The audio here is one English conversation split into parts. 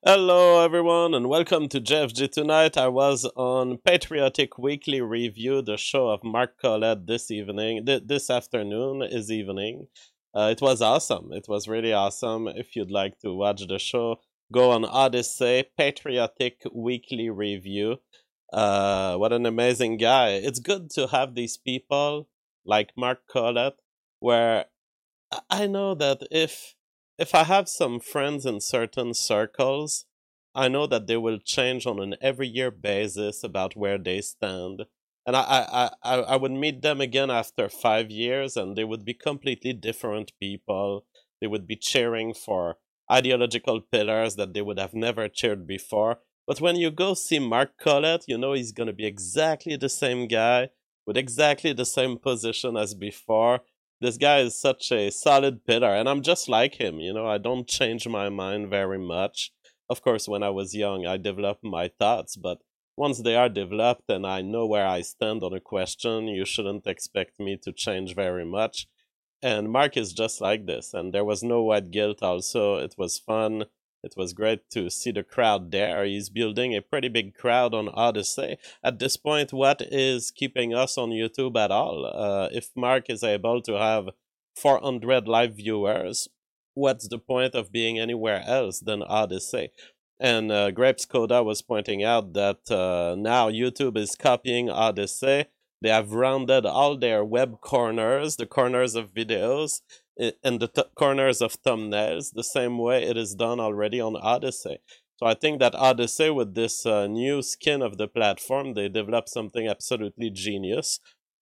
Hello, everyone, and welcome to JFG Tonight. I was on Patriotic Weekly Review, the show of Mark Collette this evening, this afternoon is evening. It was awesome. It was really awesome. If you'd like to watch the show, go on Odyssey, Patriotic Weekly Review. What an amazing guy. It's good to have these people like Mark Collette, where I know that if I have some friends in certain circles, I know that they will change on an every year basis about where they stand. And I would meet them again after 5 years and they would be completely different people. They would be cheering for ideological pillars that they would have never cheered before. But when you go see Mark Collette, you know he's going to be exactly the same guy with exactly the same position as before. This guy is such a solid pillar, and I'm just like him. I don't change my mind very much. Of course, when I was young, I developed my thoughts, but once they are developed and I know where I stand on a question, you shouldn't expect me to change very much. And Mark is just like this, and there was no white guilt also. It was fun. It was great to see the crowd there. He's building a pretty big crowd on Odyssey. At this point, what is keeping us on YouTube at all? If Mark is able to have 400 live viewers, what's the point of being anywhere else than Odyssey? And Grapes Coda was pointing out that now YouTube is copying Odyssey. They have rounded all their web corners, the corners of videos, and the corners of thumbnails, the same way it is done already on Odyssey. So I think that Odyssey, with this new skin of the platform, they developed something absolutely genius.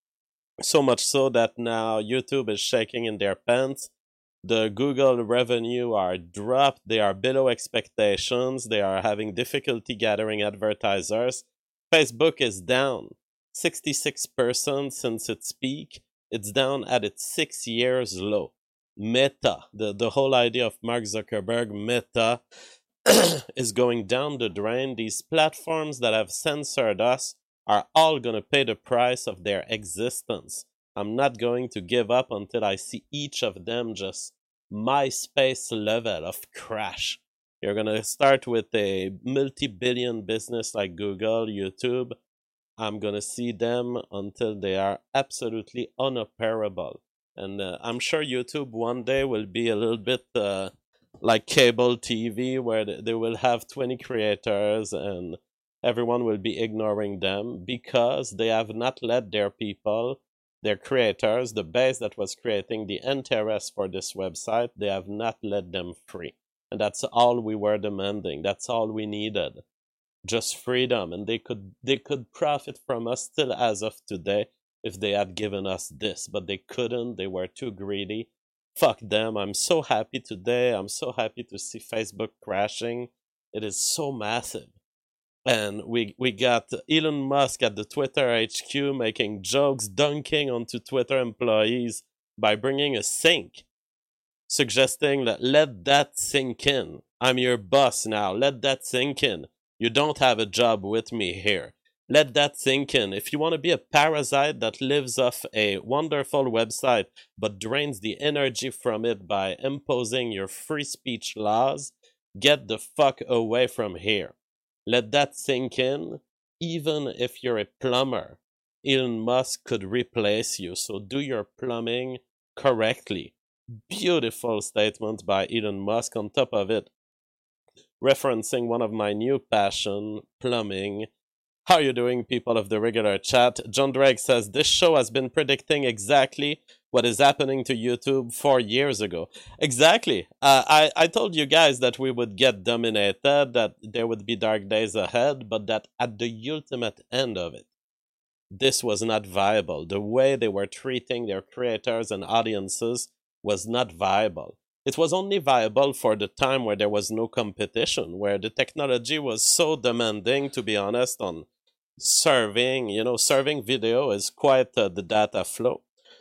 So much so that now YouTube is shaking in their pants. The Google revenue are dropped. They are below expectations. They are having difficulty gathering advertisers. Facebook is down 66% since its peak. It's down at its 6 years low. Meta, the whole idea of Mark Zuckerberg, Meta, is going down the drain. These platforms that have censored us are all going to pay the price of their existence. I'm not going to give up until I see each of them just MySpace level of crash. You're going to start with a multi-billion business like Google, YouTube. I'm going to see them until they are absolutely unoperable. And I'm sure YouTube one day will be a little bit like cable TV, where they will have 20 creators and everyone will be ignoring them because they have not let their people, their creators, the base that was creating the interest for this website, they have not let them free. And that's all we were demanding. That's all we needed. Just freedom. And they could profit from us still as of today if they had given us this, but they couldn't. They were too greedy. Fuck them. I'm so happy today. I'm so happy to see Facebook crashing. It is so massive. And we got Elon Musk at the Twitter HQ making jokes, dunking onto Twitter employees by bringing a sink, suggesting that let that sink in. I'm your boss now. Let that sink in. You don't have a job with me here. Let that sink in. If you want to be a parasite that lives off a wonderful website but drains the energy from it by imposing your free speech laws, get the fuck away from here. Let that sink in. Even if you're a plumber, Elon Musk could replace you, so do your plumbing correctly. Beautiful statement by Elon Musk. On top of it, referencing one of my new passion, plumbing. How are you doing, people of the regular chat? John Drake says, this show has been predicting exactly what is happening to YouTube 4 years ago. Exactly. I told you guys that we would get dominated, that there would be dark days ahead, but that at the ultimate end of it, this was not viable. The way they were treating their creators and audiences was not viable. It was only viable for the time where there was no competition, where the technology was so demanding, to be honest, on serving. Serving video is quite the data flow.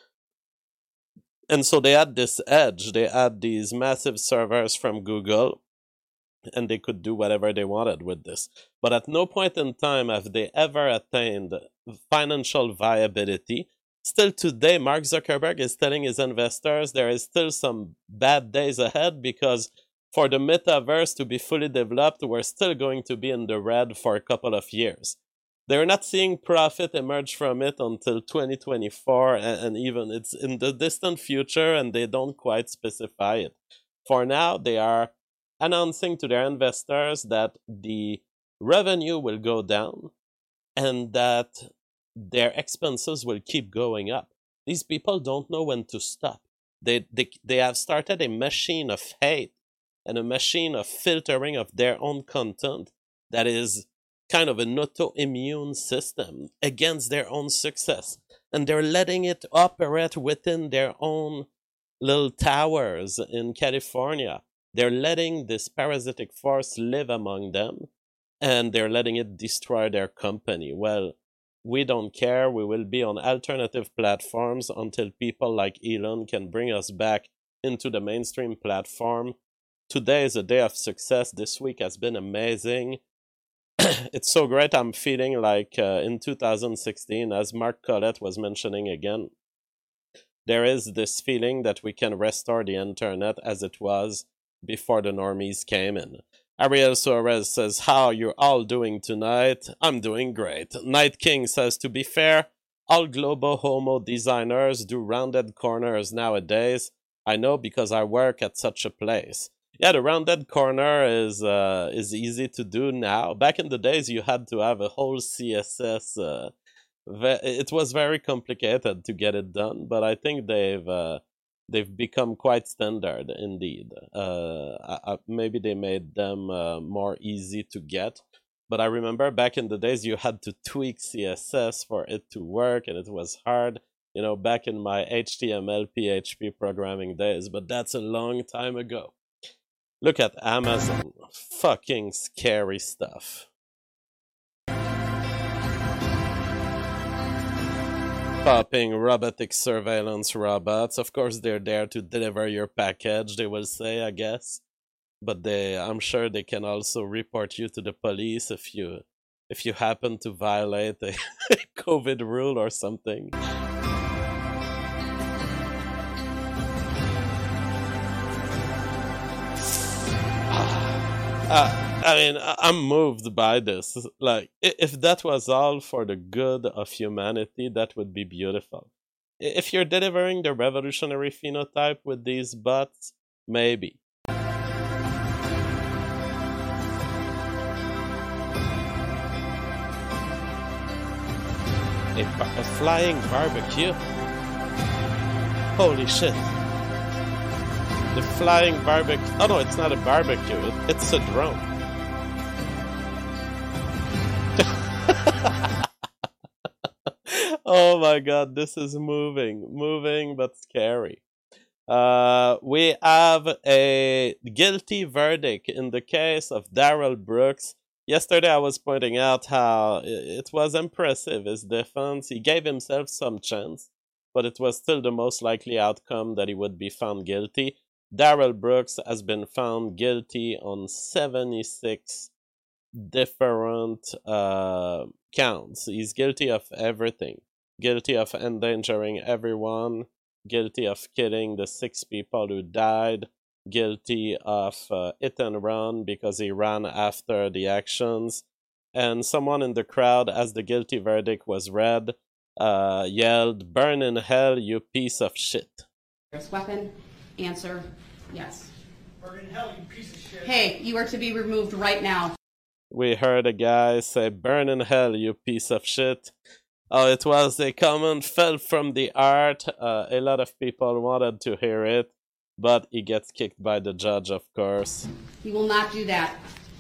And so they had this edge. They had these massive servers from Google, and they could do whatever they wanted with this. But at no point in time have they ever attained financial viability. Still today, Mark Zuckerberg is telling his investors there is still some bad days ahead because For the metaverse to be fully developed, we're still going to be in the red for a couple of years. They're not seeing profit emerge from it until 2024, and even it's in the distant future, and they don't quite specify it. For now, they are announcing to their investors that the revenue will go down and that their expenses will keep going up. These people don't know when to stop. They have started a machine of hate and a machine of filtering of their own content that is kind of an autoimmune system against their own success. And they're letting it operate within their own little towers in California. They're letting this parasitic force live among them, and they're letting it destroy their company. Well, we don't care. We will be on alternative platforms until people like Elon can bring us back into the mainstream platform. Today is a day of success. This week has been amazing. It's so great. I'm feeling like in 2016, as Mark Collett was mentioning again, there is this feeling that we can restore the internet as it was before the normies came in. Ariel Suarez says, how are you all doing tonight? I'm doing great. Night King says, to be fair, all global homo designers do rounded corners nowadays. I know because I work at such a place. Yeah, the rounded corner is easy to do now. Back in the days, you had to have a whole CSS. It was very complicated to get it done, but I think they've become quite standard indeed. Maybe they made them more easy to get, but I remember back in the days you had to tweak CSS for it to work, and it was hard. You know, back in my HTML, PHP programming days, but that's a long time ago. Look at Amazon. Fucking scary stuff. Popping robotic surveillance robots. Of course, they're there to deliver your package, they will say, I guess. But I'm sure they can also report you to the police if you happen to violate a COVID rule or something. I mean, I'm moved by this. Like, if that was all for the good of humanity, that would be beautiful. If you're delivering the revolutionary phenotype with these bots, maybe. A flying barbecue? Holy shit. The flying barbecue. Oh no, it's not a barbecue. It's a drone. Oh my god, this is moving but scary. We have a guilty verdict in the case of Darrell Brooks. Yesterday I was pointing out how it was impressive, his defense. He gave himself some chance, but it was still the most likely outcome that he would be found guilty. Darrell Brooks has been found guilty on 76 different counts. He's guilty of everything. Guilty of endangering everyone. Guilty of killing the 6 people who died. Guilty of hit and run because he ran after the actions. And someone in the crowd, as the guilty verdict was read, yelled, "Burn in hell, you piece of shit." Weapon. Answer, yes. Burn in hell, you piece of shit. Hey, you are to be removed right now. We heard a guy say, "Burn in hell, you piece of shit." Oh, it was a comment fell from the art. A lot of people wanted to hear it, but he gets kicked by the judge, of course. You will not do that.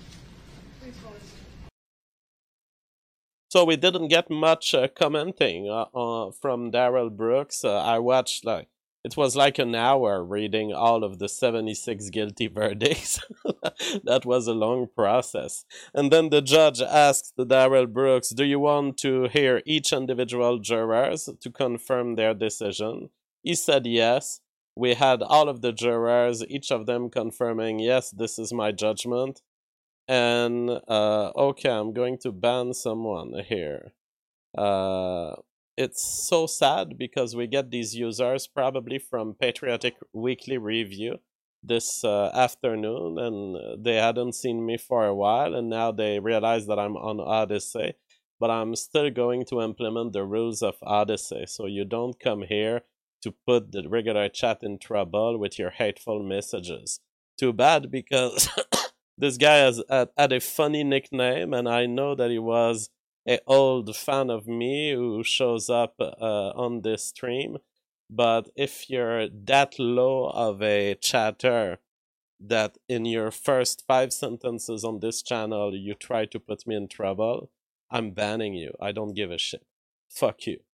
So we didn't get much commenting from Darrell Brooks. I watched it was like an hour reading all of the 76 guilty verdicts. That was a long process. And then the judge asked Darrell Brooks, "Do you want to hear each individual jurors to confirm their decision?" He said yes. We had all of the jurors, each of them confirming, "Yes, this is my judgment." And okay, I'm going to ban someone here. It's so sad because we get these users probably from Patriotic Weekly Review this afternoon, and they hadn't seen me for a while, and now they realize that I'm on Odyssey. But I'm still going to implement the rules of Odyssey, so you don't come here to put the regular chat in trouble with your hateful messages. Too bad, because this guy had a funny nickname, and I know that he was an old fan of me who shows up on this stream. But if you're that low of a chatter that in your first 5 sentences on this channel you try to put me in trouble, I'm banning you. I don't give a shit. Fuck you.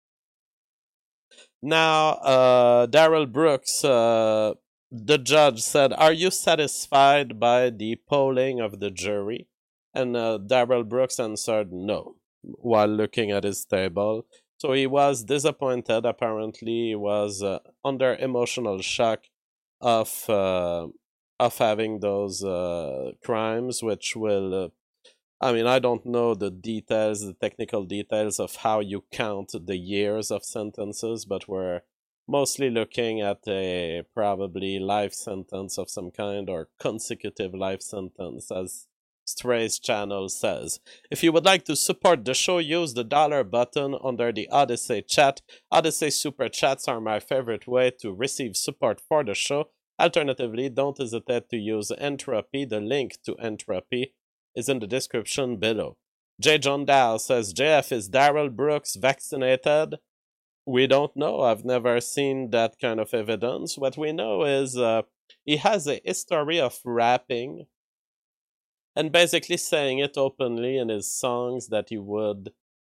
Now, Daryl Brooks, the judge said, "Are you satisfied by the polling of the jury?" And Daryl Brooks answered no, while looking at his table. So he was disappointed. Apparently, he was under emotional shock of having those crimes, which will. I mean, I don't know the details, the technical details of how you count the years of sentences, but we're mostly looking at a probably life sentence of some kind, or consecutive life sentence, as Stray's channel says. If you would like to support the show, use the dollar button under the Odyssey chat. Odyssey super chats are my favorite way to receive support for the show. Alternatively, don't hesitate to use Entropy. The link to Entropy is in the description below. J. John Dow says, JF, is Daryl Brooks vaccinated? We don't know. I've never seen that kind of evidence. What we know is he has a history of rapping and basically saying it openly in his songs that he would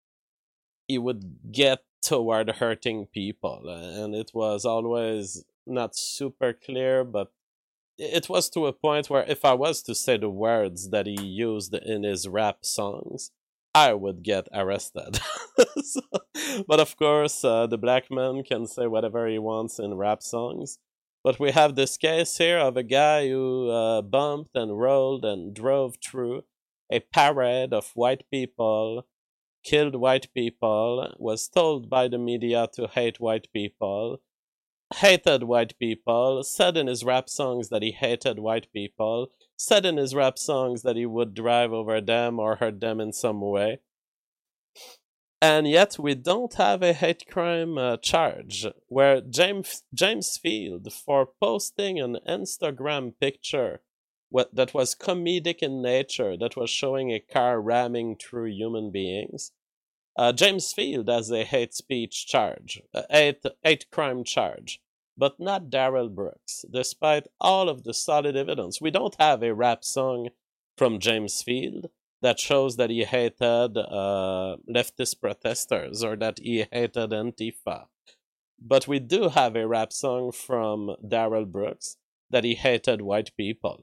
get toward hurting people. And it was always not super clear, but it was to a point where if I was to say the words that he used in his rap songs, I would get arrested. So, but of course, the black man can say whatever he wants in rap songs. But we have this case here of a guy who bumped and rolled and drove through a parade of white people, killed white people, was told by the media to hate white people, hated white people, said in his rap songs that he hated white people, said in his rap songs that he would drive over them or hurt them in some way. And yet we don't have a hate crime charge, where James Field, for posting an Instagram picture that was comedic in nature, that was showing a car ramming through human beings, James Field has a hate speech charge, hate crime charge, but not Daryl Brooks, despite all of the solid evidence. We don't have a rap song from James Field that shows that he hated leftist protesters or that he hated Antifa. But we do have a rap song from Daryl Brooks that he hated white people.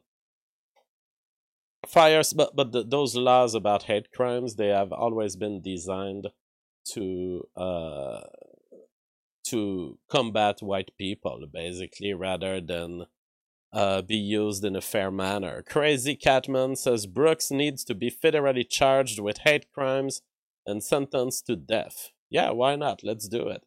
Those laws about hate crimes, they have always been designed to combat white people, basically, rather than be used in a fair manner. Crazy Catman says Brooks needs to be federally charged with hate crimes and sentenced to death. Yeah, why not? Let's do it.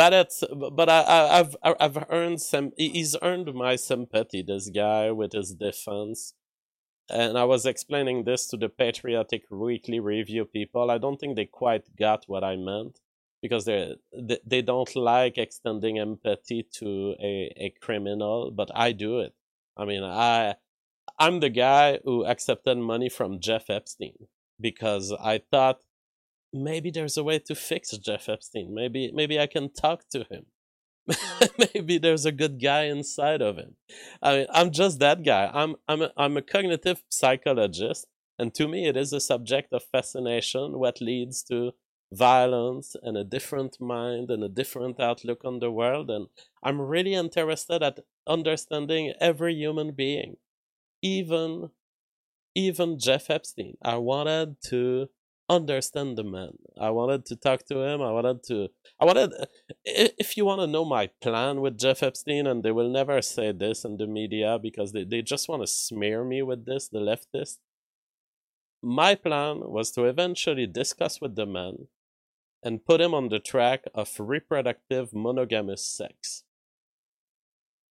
I've earned he's earned my sympathy, this guy, with his defense. And I was explaining this to the Patriotic Weekly Review people. I don't think they quite got what I meant, because they don't like extending empathy to a criminal, but I do it. I mean, I'm the guy who accepted money from Jeff Epstein because I thought maybe there's a way to fix Jeff Epstein. Maybe I can talk to him. Maybe there's a good guy inside of him. I mean, I'm just that guy. I'm a cognitive psychologist, and to me, it is a subject of fascination. What leads to violence and a different mind and a different outlook on the world, and I'm really interested at understanding every human being, even Jeff Epstein. I wanted to understand the man. I wanted to talk to him. If you want to know my plan with Jeff Epstein, and they will never say this in the media because they just want to smear me with this, the leftists. My plan was to eventually discuss with the man and put him on the track of reproductive monogamous sex.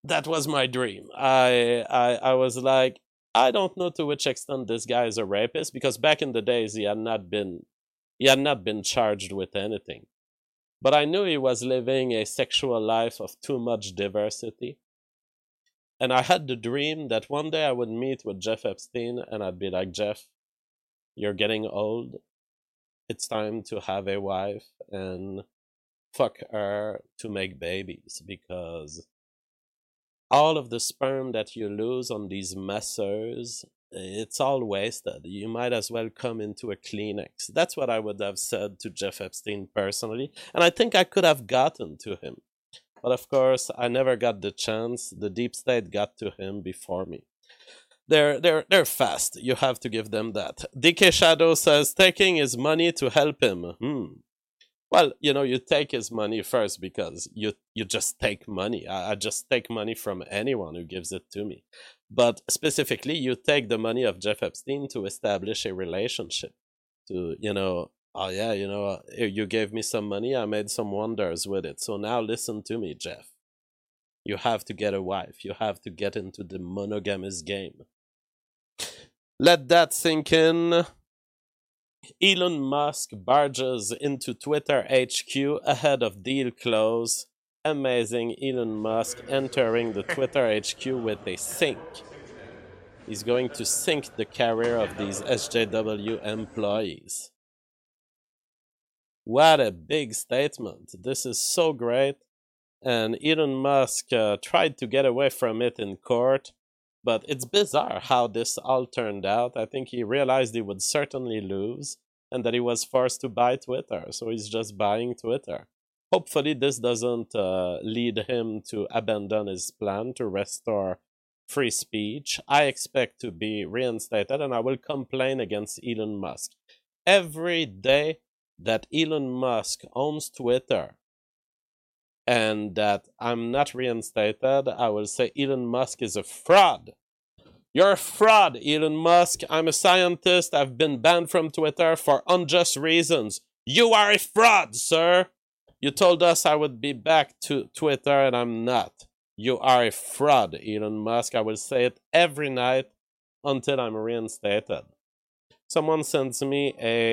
that was my dream. I was like, I don't know to which extent this guy is a rapist, because back in the days he had not been charged with anything. But I knew he was living a sexual life of too much diversity. And I had the dream that one day I would meet with Jeff Epstein and I'd be like, Jeff, you're getting old. It's time to have a wife and fuck her to make babies, because all of the sperm that you lose on these messers, it's all wasted. You might as well come into a Kleenex. That's what I would have said to Jeff Epstein personally, and I think I could have gotten to him. But of course, I never got the chance. The deep state got to him before me. They're fast. You have to give them that. DK Shadow says taking his money to help him. Well, you take his money first, because you just take money. I just take money from anyone who gives it to me. But specifically, you take the money of Jeff Epstein to establish a relationship. To, oh yeah, you gave me some money, I made some wonders with it. So now listen to me, Jeff. You have to get a wife. You have to get into the monogamous game. Let that sink in. Elon Musk barges into Twitter HQ ahead of deal close. Amazing. Elon Musk entering the Twitter HQ with a sink. He's going to sink the career of these SJW employees. What a big statement. This is so great. And Elon Musk tried to get away from it in court. But it's bizarre how this all turned out. I think he realized he would certainly lose and that he was forced to buy Twitter. So he's just buying Twitter. Hopefully this doesn't lead him to abandon his plan to restore free speech. I expect to be reinstated, and I will complain against Elon Musk. Every day that Elon Musk owns Twitter and that I'm not reinstated, I will say Elon Musk is a fraud. You're a fraud, Elon Musk. I'm a scientist. I've been banned from Twitter for unjust reasons. You are a fraud, sir. You told us I would be back to Twitter, and I'm not. You are a fraud, Elon Musk. I will say it every night until I'm reinstated. Someone sends me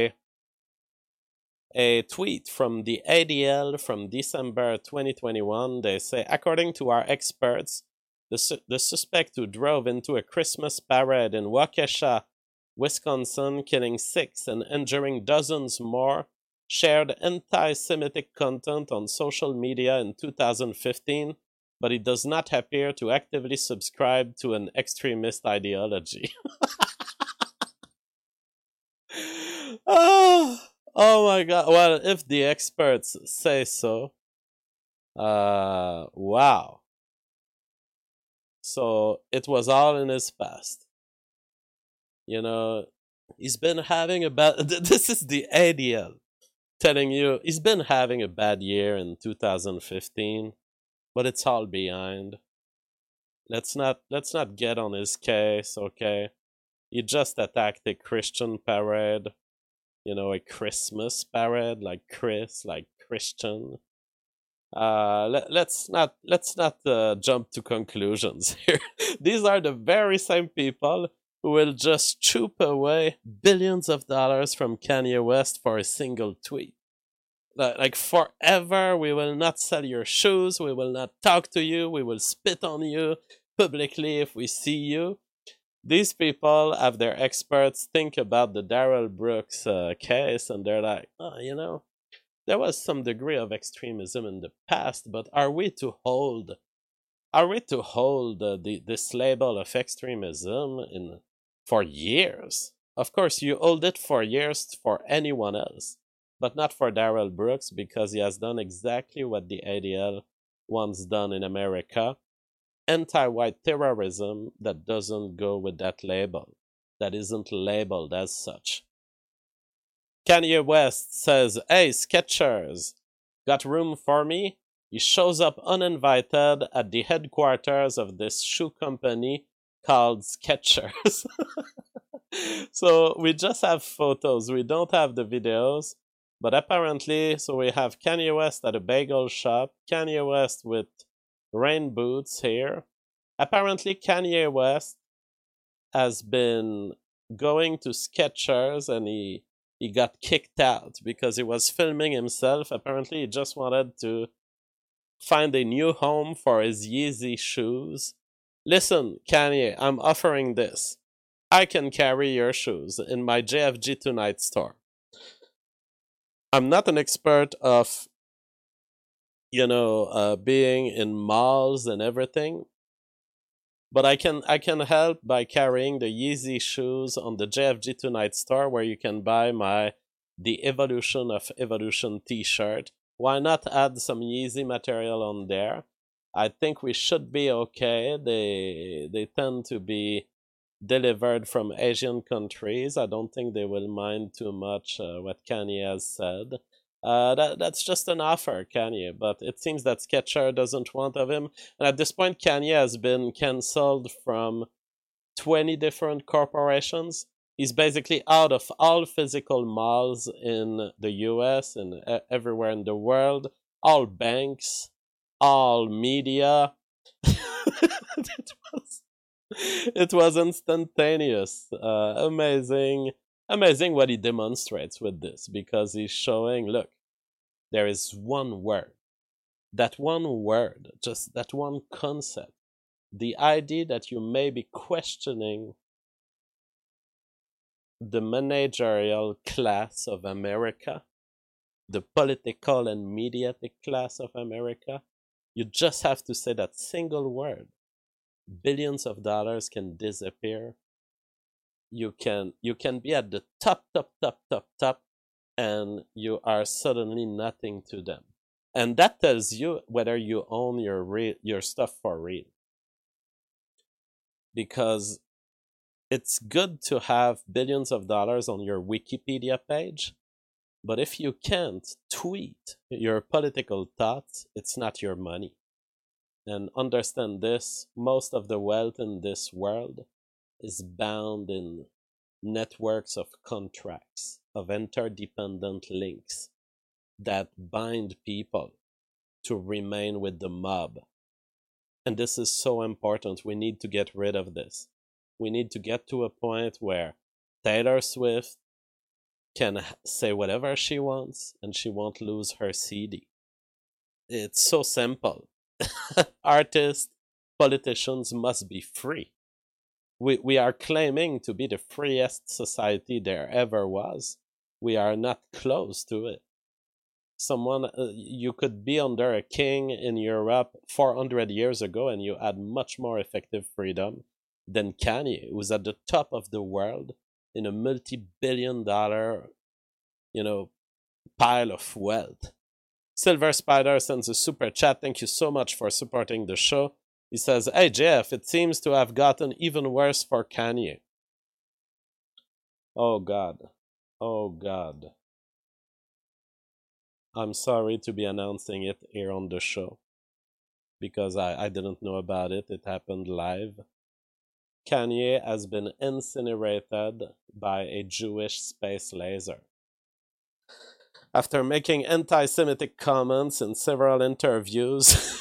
a tweet from the ADL from December 2021. They say, according to our experts, the suspect who drove into a Christmas parade in Waukesha, Wisconsin, killing 6 and injuring dozens more, shared anti-Semitic content on social media in 2015, but he does not appear to actively subscribe to an extremist ideology. Oh my god. Well, if the experts say so. Wow. So it was all in his past. He's been having a bad... This is the ADL telling you he's been having a bad year in 2015, but it's all behind. Let's not get on his case, okay? He just attacked a Christian parade. A Christmas parade, like Chris, like Christian. Let's not jump to conclusions here. These are the very same people who will just choop away billions of dollars from Kanye West for a single tweet. Like forever, we will not sell your shoes, we will not talk to you, we will spit on you publicly if we see you. These people have their experts think about the Darrell Brooks case, and they're like, there was some degree of extremism in the past, but are we to hold this label of extremism for years? Of course, you hold it for years for anyone else, but not for Darrell Brooks, because he has done exactly what the ADL once done in America. Anti-white terrorism that doesn't go with that label, that isn't labeled as such. Kanye West says, hey, Skechers, got room for me? He shows up uninvited at the headquarters of this shoe company called Skechers. So we just have photos, we don't have the videos, but apparently, so we have Kanye West at a bagel shop, Kanye West with rain boots here. Apparently, Kanye West has been going to Skechers and he got kicked out because he was filming himself. Apparently, he just wanted to find a new home for his Yeezy shoes. Listen, Kanye, I'm offering this. I can carry your shoes in my JFG Tonight store. I'm not an expert of, being in malls and everything, but I can help by carrying the Yeezy shoes on the JFG Tonight store where you can buy the Evolution of Evolution t-shirt. Why not add some Yeezy material on there? I think we should be okay. They tend to be delivered from Asian countries. I don't think they will mind too much what Kanye has said. That's just an offer, Kanye, but it seems that Skechers doesn't want of him. And at this point, Kanye has been cancelled from 20 different corporations. He's basically out of all physical malls in the US and everywhere in the world, all banks, all media. It was instantaneous. Amazing what he demonstrates with this, because he's showing, look, there is one word. That one word, just that one concept, the idea that you may be questioning the managerial class of America, the political and mediatic class of America, you just have to say that single word. Billions of dollars can disappear. You can be at the top, and you are suddenly nothing to them. And that tells you whether you own your stuff for real. Because it's good to have billions of dollars on your Wikipedia page, but if you can't tweet your political thoughts, it's not your money. And understand this, most of the wealth in this world is bound in networks of contracts, of interdependent links that bind people to remain with the mob. And this is so important. We need to get rid of this. We need to get to a point where Taylor Swift can say whatever she wants and she won't lose her CD. It's so simple. Artists, politicians must be free. We are claiming to be the freest society there ever was. We are not close to it. You could be under a king in Europe 400 years ago and you had much more effective freedom than Kanye, who's at the top of the world in a multi-billion-dollar, pile of wealth. Silver Spider sends a super chat. Thank you so much for supporting the show. He says, hey Jeff, it seems to have gotten even worse for Kanye. Oh God. Oh God. I'm sorry to be announcing it here on the show, because I didn't know about it. It happened live. Kanye has been incinerated by a Jewish space laser. After making anti-Semitic comments in several interviews,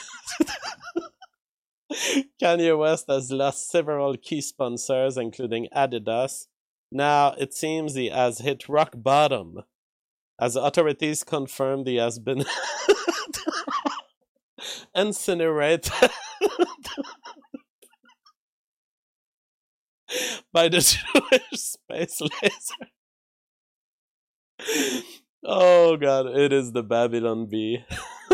Kanye West has lost several key sponsors, including Adidas. Now, it seems he has hit rock bottom, as authorities confirmed he has been incinerated by the Jewish space laser. Oh God, it is the Babylon Bee.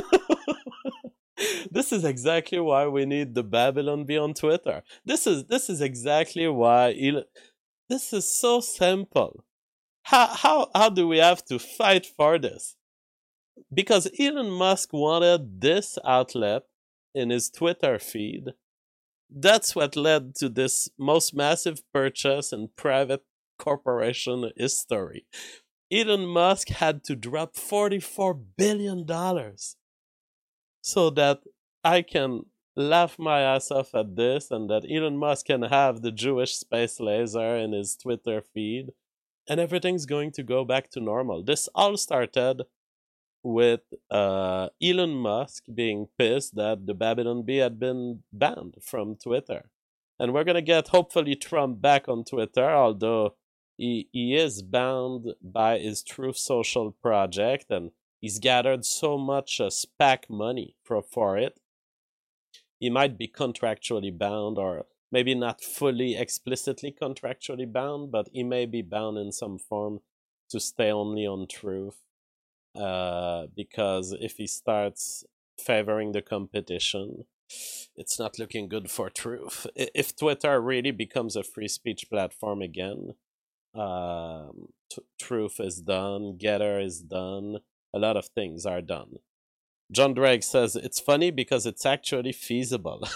This is exactly why we need the Babylon Bee on Twitter. This is exactly why this is so simple. How do we have to fight for this? Because Elon Musk wanted this outlet in his Twitter feed. That's what led to this most massive purchase in private corporation history. Elon Musk had to drop $44 billion so that I can laugh my ass off at this and that Elon Musk can have the Jewish space laser in his Twitter feed and everything's going to go back to normal. This all started with Elon Musk being pissed that the Babylon Bee had been banned from Twitter. And we're going to get, hopefully, Trump back on Twitter, although he is bound by his Truth Social project, and he's gathered so much SPAC money for it. He might be contractually bound, or maybe not fully explicitly contractually bound, but he may be bound in some form to stay only on Truth. Because if he starts favoring the competition, it's not looking good for Truth. If Twitter really becomes a free speech platform again, Truth is done, Getter is done, a lot of things are done. John Drake says, it's funny because it's actually feasible.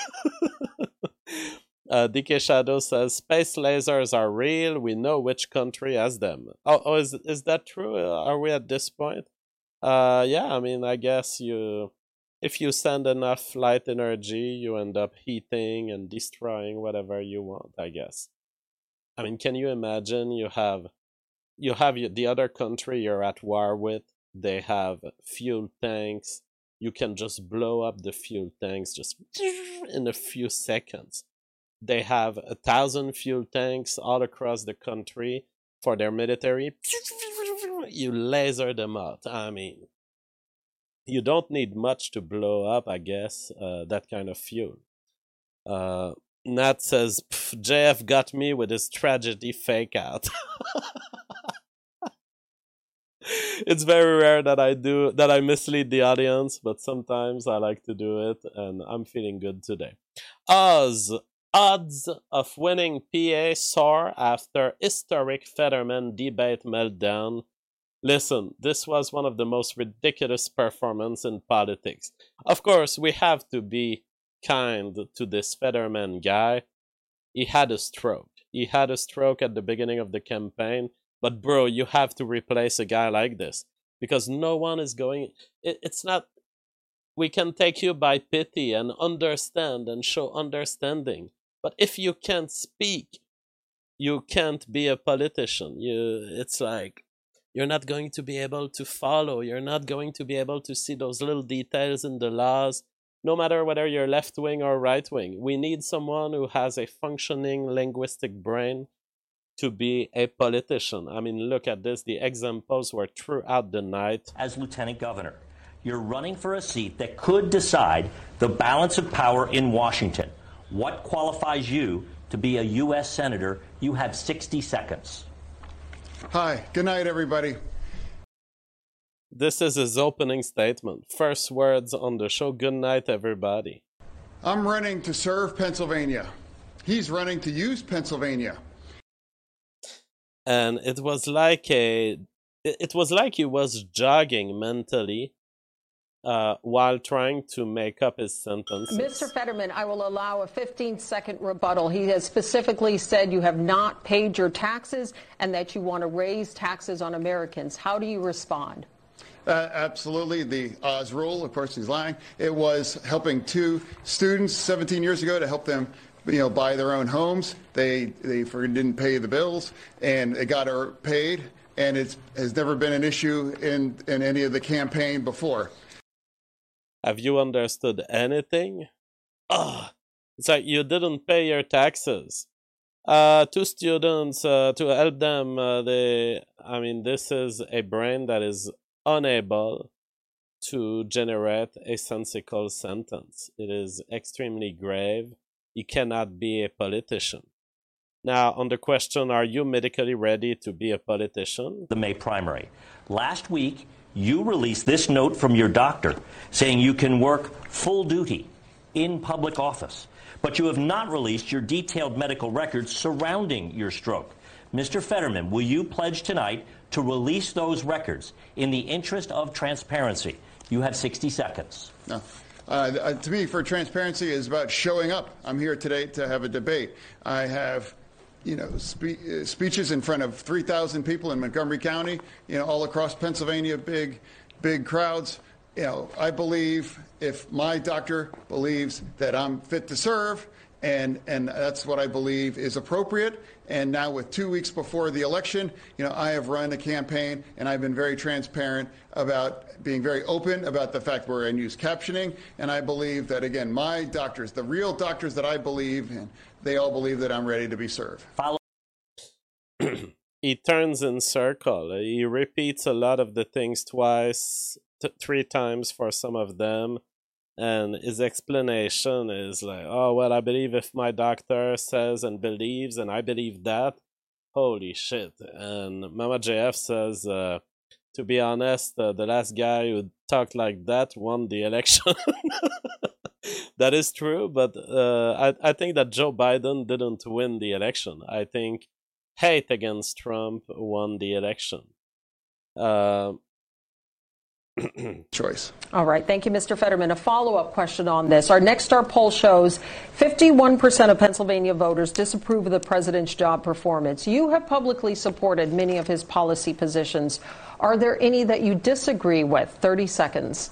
DK Shadow says, space lasers are real. We know which country has them. Oh, is that true? Are we at this point? Yeah, I mean, I guess if you send enough light energy, you end up heating and destroying whatever you want, I guess. I mean, can you imagine you have the other country you're at war with, they have fuel tanks. You can just blow up the fuel tanks just in a few seconds. They have 1,000 fuel tanks all across the country for their military. You laser them out. I mean, you don't need much to blow up, I guess, that kind of fuel. Nat says, JF got me with his tragedy fake out. It's very rare that I mislead the audience, but sometimes I like to do it, and I'm feeling good today. Odds of winning PA soar after historic Fetterman debate meltdown. Listen, this was one of the most ridiculous performances in politics. Of course, we have to be kind to this Fetterman guy. He had a stroke. He had a stroke at the beginning of the campaign. But bro, you have to replace a guy like this. Because no one is going... It's not... We can take you by pity and understand and show understanding. But if you can't speak, you can't be a politician. It's like... You're not going to be able to follow. You're not going to be able to see those little details in the laws. No matter whether you're left-wing or right-wing. We need someone who has a functioning linguistic brain to be a politician. I mean, look at this. The examples were throughout the night. As lieutenant governor, you're running for a seat that could decide the balance of power in Washington. What qualifies you to be a U.S. senator? You have 60 seconds. Hi. Good night, everybody. This is his opening statement. First words on the show. Good night, everybody. I'm running to serve Pennsylvania. He's running to use Pennsylvania. And it was like he was jogging mentally while trying to make up his sentences. Mr. Fetterman, I will allow a 15-second rebuttal. He has specifically said you have not paid your taxes and that you want to raise taxes on Americans. How do you respond? Absolutely. The Oz rule, of course, he's lying. It was helping two students 17 years ago to help them buy their own homes. They didn't pay the bills, and it got her paid, and it has never been an issue in any of the campaign before. Have you understood anything? It's like you didn't pay your taxes. Two students, to help them, this is a brain that is unable to generate a sensical sentence. It is extremely grave. He cannot be a politician. Now, on the question, are you medically ready to be a politician? The May primary. Last week, you released this note from your doctor saying you can work full duty in public office, but you have not released your detailed medical records surrounding your stroke. Mr. Fetterman, will you pledge tonight to release those records in the interest of transparency? You have 60 seconds. No. To me, for transparency is about showing up. I'm here today to have a debate. I have, speeches in front of 3,000 people in Montgomery County, all across Pennsylvania, big crowds. I believe if my doctor believes that I'm fit to serve and that's what I believe is appropriate. And now with 2 weeks before the election, I have run a campaign, and I've been very transparent about being very open about the fact we're in use captioning. And I believe that, again, my doctors, the real doctors that I believe in, they all believe that I'm ready to be served. He turns in circle. He repeats a lot of the things twice, 3 times for some of them. And his explanation is like, oh, well, I believe if my doctor says and believes, and I believe that, holy shit. And Mama JF says, to be honest, the last guy who talked like that won the election. That is true, but I think that Joe Biden didn't win the election. I think hate against Trump won the election. Choice. All right. Thank you, Mr. Fetterman. A follow-up question on this. Our Nexstar poll shows 51% of Pennsylvania voters disapprove of the president's job performance. You have publicly supported many of his policy positions. Are there any that you disagree with? 30 seconds.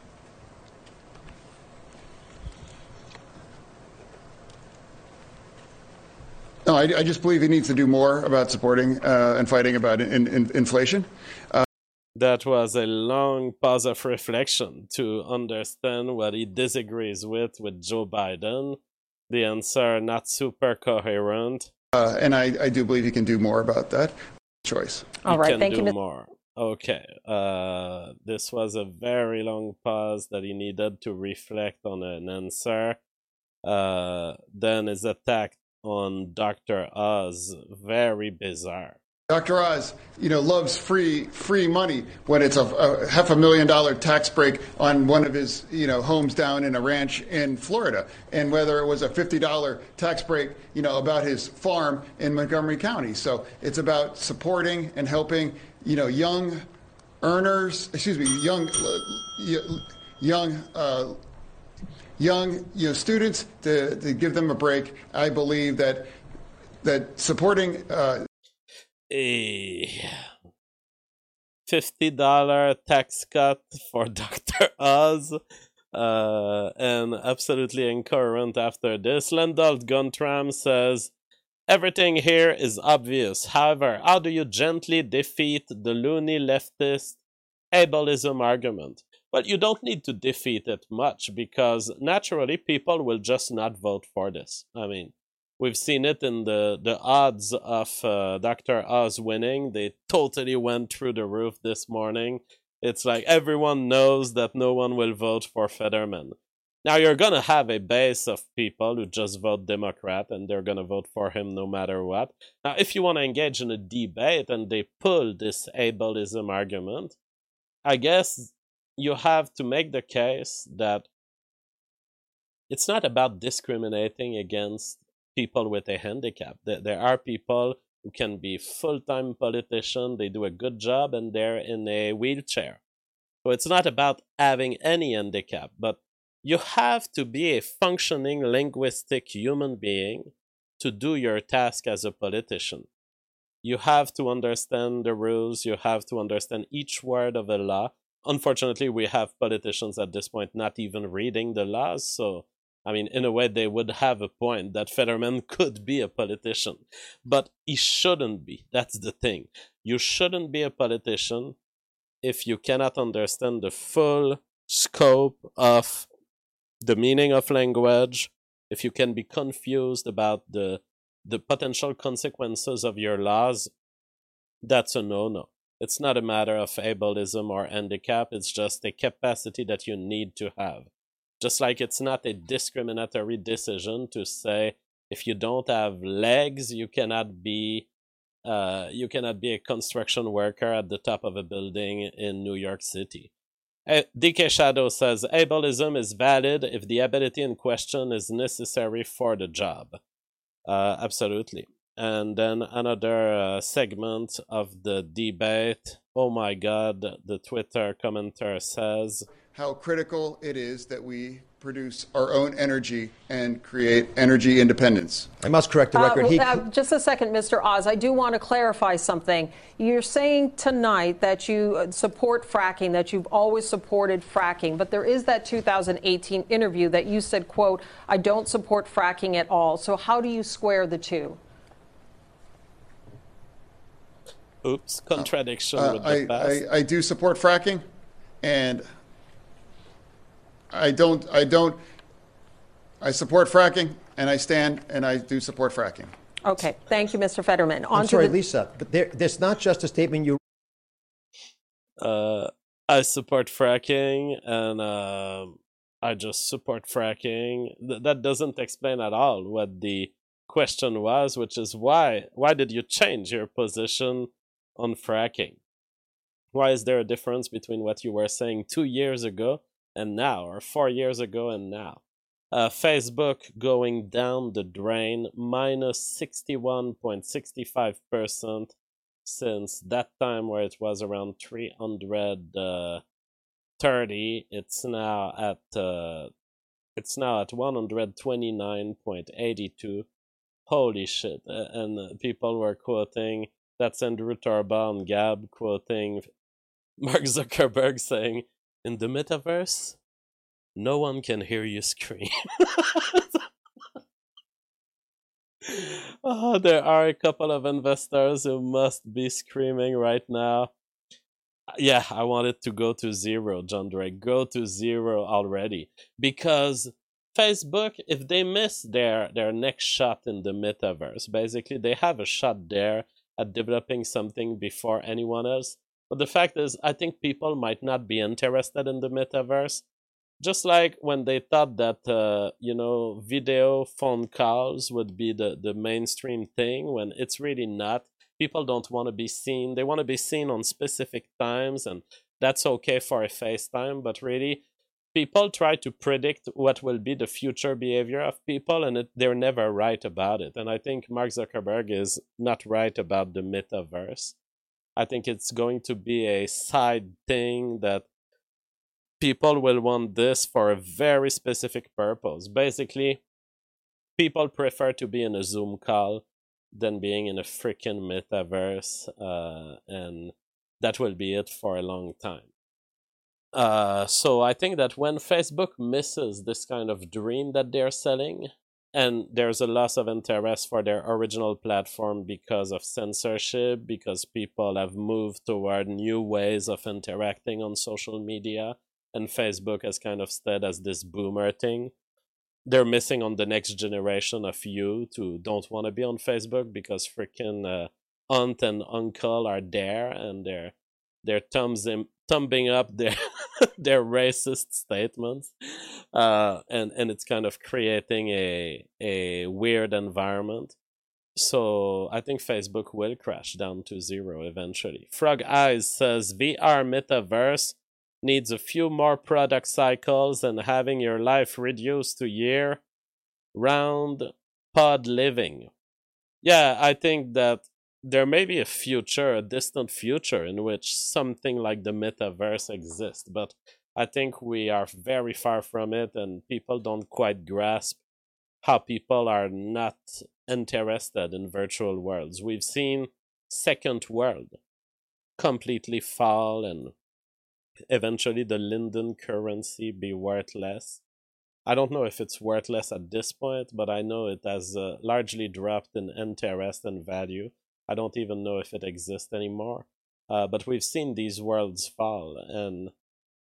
No, I just believe he needs to do more about supporting and fighting about inflation. That was a long pause of reflection to understand what he disagrees with Joe Biden. The answer, not super coherent. And I do believe he can do more about that. Choice. All right, thank you. More. Okay. This was a very long pause that he needed to reflect on an answer. Then his attack on Dr. Oz, very bizarre. Dr. Oz, loves free money when it's a $500,000 tax break on one of his, homes down in a ranch in Florida, and whether it was a $50 tax break, about his farm in Montgomery County. So it's about supporting and helping, young earners, young students to give them a break. I believe that supporting. A $50 tax cut for Dr. Oz, and absolutely incoherent after this. Lendalt Guntram says, everything here is obvious. However, how do you gently defeat the loony leftist ableism argument? Well, you don't need to defeat it much, because naturally people will just not vote for this. I mean, we've seen it in the odds of Dr. Oz winning. They totally went through the roof this morning. It's like everyone knows that no one will vote for Fetterman. Now, you're going to have a base of people who just vote Democrat, and they're going to vote for him no matter what. Now, if you want to engage in a debate and they pull this ableism argument, I guess you have to make the case that it's not about discriminating against people with a handicap. There are people who can be full-time politicians, they do a good job, and they're in a wheelchair. So it's not about having any handicap, but you have to be a functioning linguistic human being to do your task as a politician. You have to understand the rules, you have to understand each word of a law. Unfortunately, we have politicians at this point not even reading the laws, so I mean, in a way, they would have a point that Fetterman could be a politician, but he shouldn't be. That's the thing. You shouldn't be a politician if you cannot understand the full scope of the meaning of language, if you can be confused about the potential consequences of your laws. That's a no-no. It's not a matter of ableism or handicap. It's just a capacity that you need to have. Just like it's not a discriminatory decision to say if you don't have legs, you cannot be a construction worker at the top of a building in New York City. DK Shadow says ableism is valid if the ability in question is necessary for the job. Absolutely. And then another segment of the debate. Oh my God, the Twitter commenter says, how critical it is that we produce our own energy and create energy independence. I must correct the record. Just a second, Mr. Oz. I do want to clarify something. You're saying tonight that you support fracking, that you've always supported fracking, but there is that 2018 interview that you said, quote, I don't support fracking at all. So how do you square the two? Oops, contradiction with the past. I do support fracking, and I support fracking, and I stand and I do support fracking. Okay, thank you, Mr. Fetterman. I'm sorry, Lisa, but there's not just a statement you... I support fracking, and I just support fracking. That doesn't explain at all what the question was, which is why did you change your position on fracking? Why is there a difference between what you were saying 2 years ago and now, or 4 years ago and now? Facebook going down the drain, minus 61.65% since that time where it was around 330. It's now at 129.82. Holy shit! And people were quoting, that's Andrew Torba on Gab quoting Mark Zuckerberg saying, in the metaverse, no one can hear you scream. Oh, there are a couple of investors who must be screaming right now. Yeah, I want it to go to zero, John Drake. Go to zero already. Because Facebook, if they miss their next shot in the metaverse, basically they have a shot there at developing something before anyone else. But the fact is, I think people might not be interested in the metaverse. Just like when they thought that, video phone calls would be the mainstream thing, when it's really not. People don't want to be seen. They want to be seen on specific times, and that's okay for a FaceTime. But really, people try to predict what will be the future behavior of people, and they're never right about it. And I think Mark Zuckerberg is not right about the metaverse. I think it's going to be a side thing that people will want this for a very specific purpose. Basically, people prefer to be in a Zoom call than being in a freaking metaverse, and that will be it for a long time. So I think that when Facebook misses this kind of dream that they're selling, and there's a loss of interest for their original platform because of censorship, because people have moved toward new ways of interacting on social media, and Facebook has kind of stayed as this boomer thing, they're missing on the next generation of youth who don't want to be on Facebook because freaking aunt and uncle are there, and they're thumbing up their their racist statements, and it's kind of creating a weird environment. So I think Facebook will crash down to zero eventually. Frog Eyes says VR metaverse needs a few more product cycles and having your life reduced to year-round pod living. Yeah, I think that there may be a distant future, in which something like the metaverse exists, but I think we are very far from it, and people don't quite grasp how people are not interested in virtual worlds. We've seen Second World completely fall, and eventually the Linden currency be worthless. I don't know if it's worthless at this point, but I know it has largely dropped in interest and value. I don't even know if it exists anymore. But we've seen these worlds fall, and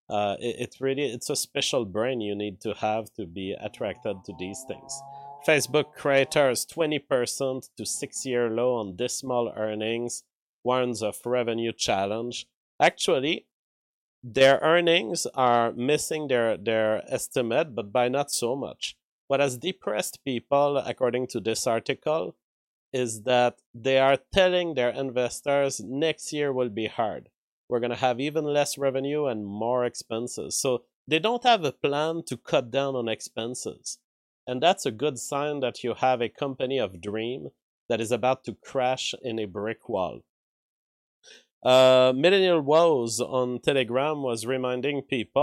it's a special brain you need to have to be attracted to these things. Facebook creators 20% to 6-year low on dismal earnings, warns of revenue challenge. Actually, their earnings are missing their estimate, but by not so much. What has depressed people, according to this article, is that they are telling their investors next year will be hard. We're going to have even less revenue and more expenses. So they don't have a plan to cut down on expenses. And that's a good sign that you have a company of dream that is about to crash in a brick wall. Millennial Woes on Telegram was reminding people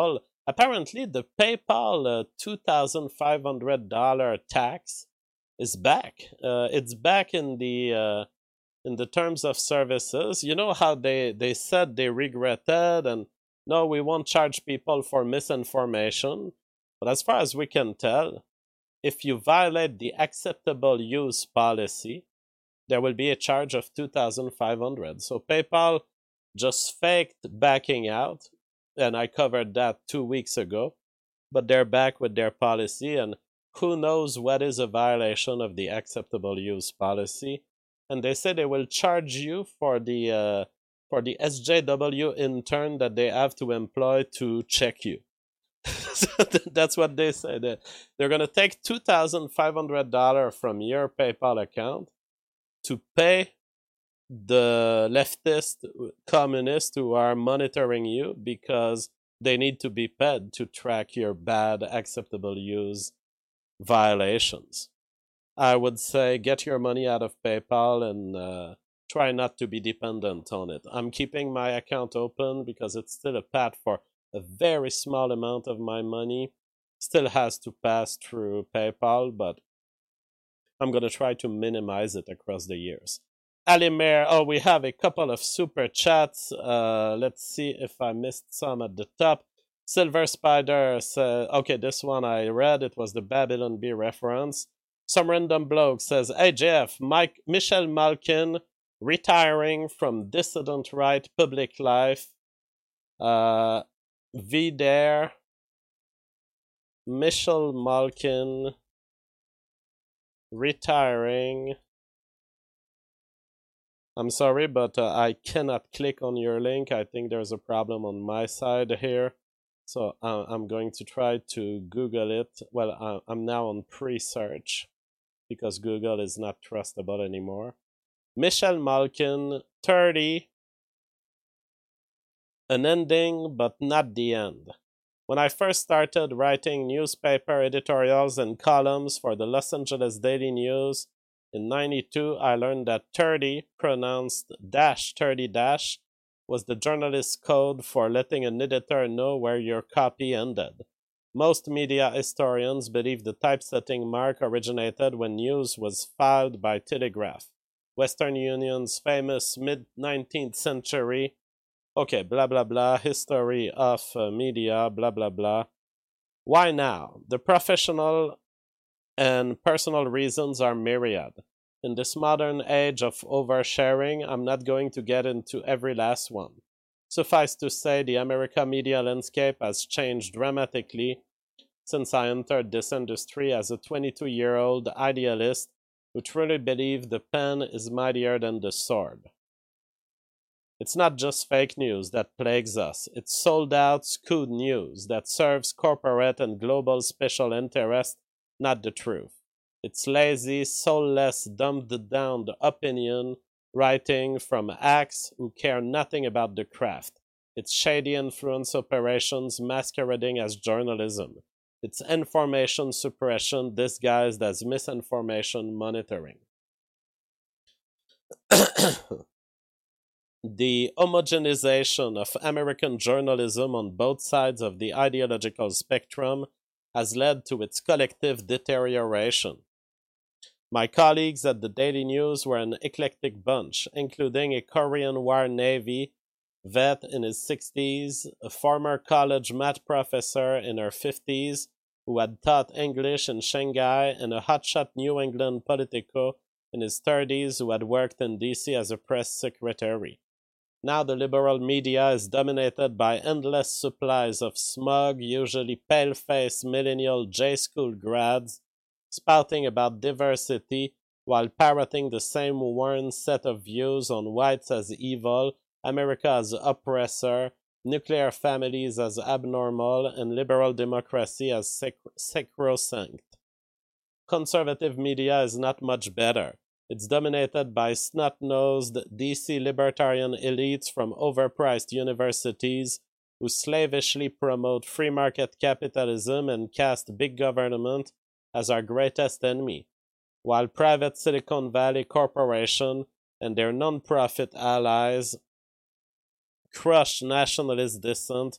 apparently the PayPal $2,500 tax is back. It's back in the terms of services. You know how they said they regretted and no, we won't charge people for misinformation. But as far as we can tell, if you violate the acceptable use policy, there will be a charge of $2,500. So PayPal just faked backing out, and I covered that 2 weeks ago. But they're back with their policy, and who knows what is a violation of the acceptable use policy. And they say they will charge you for the SJW intern that they have to employ to check you. So that's what they say. They're going to take $2,500 from your PayPal account to pay the leftist communists who are monitoring you because they need to be paid to track your bad acceptable use violations. I would say get your money out of PayPal and try not to be dependent on it. I'm keeping my account open because it's still a path for a very small amount of my money. Still has to pass through PayPal, but I'm going to try to minimize it across the years. Alimer, oh, we have a couple of super chats. Let's see if I missed some at the top. Silver Spider says, okay, this one I read. It was the Babylon Bee reference. Some random bloke says, hey, Jeff, Michelle Malkin retiring from dissident right public life. There. Michelle Malkin retiring. I'm sorry, but I cannot click on your link. I think there's a problem on my side here. So I'm going to try to Google it. Well, I'm now on pre-search because Google is not trustable anymore. Michelle Malkin, 30. An ending, but not the end. When I first started writing newspaper editorials and columns for the Los Angeles Daily News in '92, I learned that 30, pronounced -30, was the journalist's code for letting an editor know where your copy ended. Most media historians believe the typesetting mark originated when news was filed by telegraph. Western Union's famous mid-19th century, okay, blah blah blah, history of media, blah blah blah. Why now? The professional and personal reasons are myriad. In this modern age of oversharing, I'm not going to get into every last one. Suffice to say, the American media landscape has changed dramatically since I entered this industry as a 22-year-old idealist who truly believed the pen is mightier than the sword. It's not just fake news that plagues us. It's sold-out, skewed news that serves corporate and global special interest, not the truth. It's lazy, soulless, dumbed-down opinion writing from hacks who care nothing about the craft. It's shady influence operations masquerading as journalism. It's information suppression disguised as misinformation monitoring. The homogenization of American journalism on both sides of the ideological spectrum has led to its collective deterioration. My colleagues at the Daily News were an eclectic bunch, including a Korean War Navy vet in his 60s, a former college math professor in her 50s who had taught English in Shanghai, and a hotshot New England politico in his 30s who had worked in D.C. as a press secretary. Now the liberal media is dominated by endless supplies of smug, usually pale-faced millennial J-school grads spouting about diversity while parroting the same worn set of views on whites as evil, America as oppressor, nuclear families as abnormal, and liberal democracy as sacrosanct. Conservative media is not much better. It's dominated by snot-nosed DC libertarian elites from overpriced universities who slavishly promote free market capitalism and cast big government as our greatest enemy, while private Silicon Valley Corporation and their non-profit allies crush nationalist dissent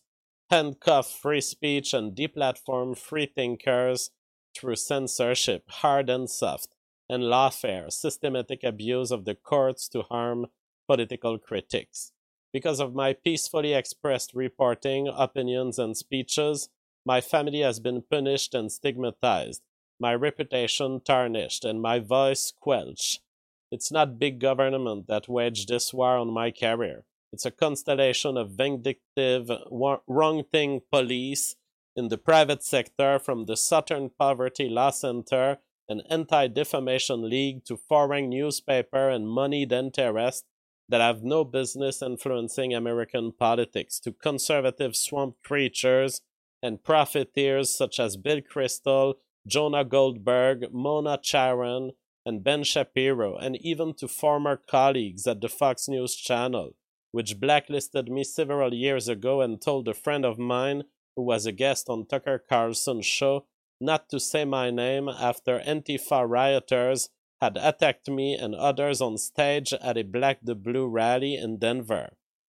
handcuff free speech and deplatform free thinkers through censorship, hard and soft, and lawfare, systematic abuse of the courts to harm political critics. Because of my peacefully expressed reporting, opinions, and speeches, my family has been punished and stigmatized, my reputation tarnished, and my voice squelched. It's not big government that waged this war on my career. It's a constellation of vindictive, wrong-thing police in the private sector, from the Southern Poverty Law Center and Anti-Defamation League to foreign newspaper and moneyed interests that have no business influencing American politics, to conservative swamp creatures and profiteers such as Bill Kristol, Jonah Goldberg, Mona Charen, and Ben Shapiro, and even to former colleagues at the Fox News channel, which blacklisted me several years ago and told a friend of mine who was a guest on Tucker Carlson's show not to say my name after Antifa rioters had attacked me and others on stage at a Black the Blue rally in Denver.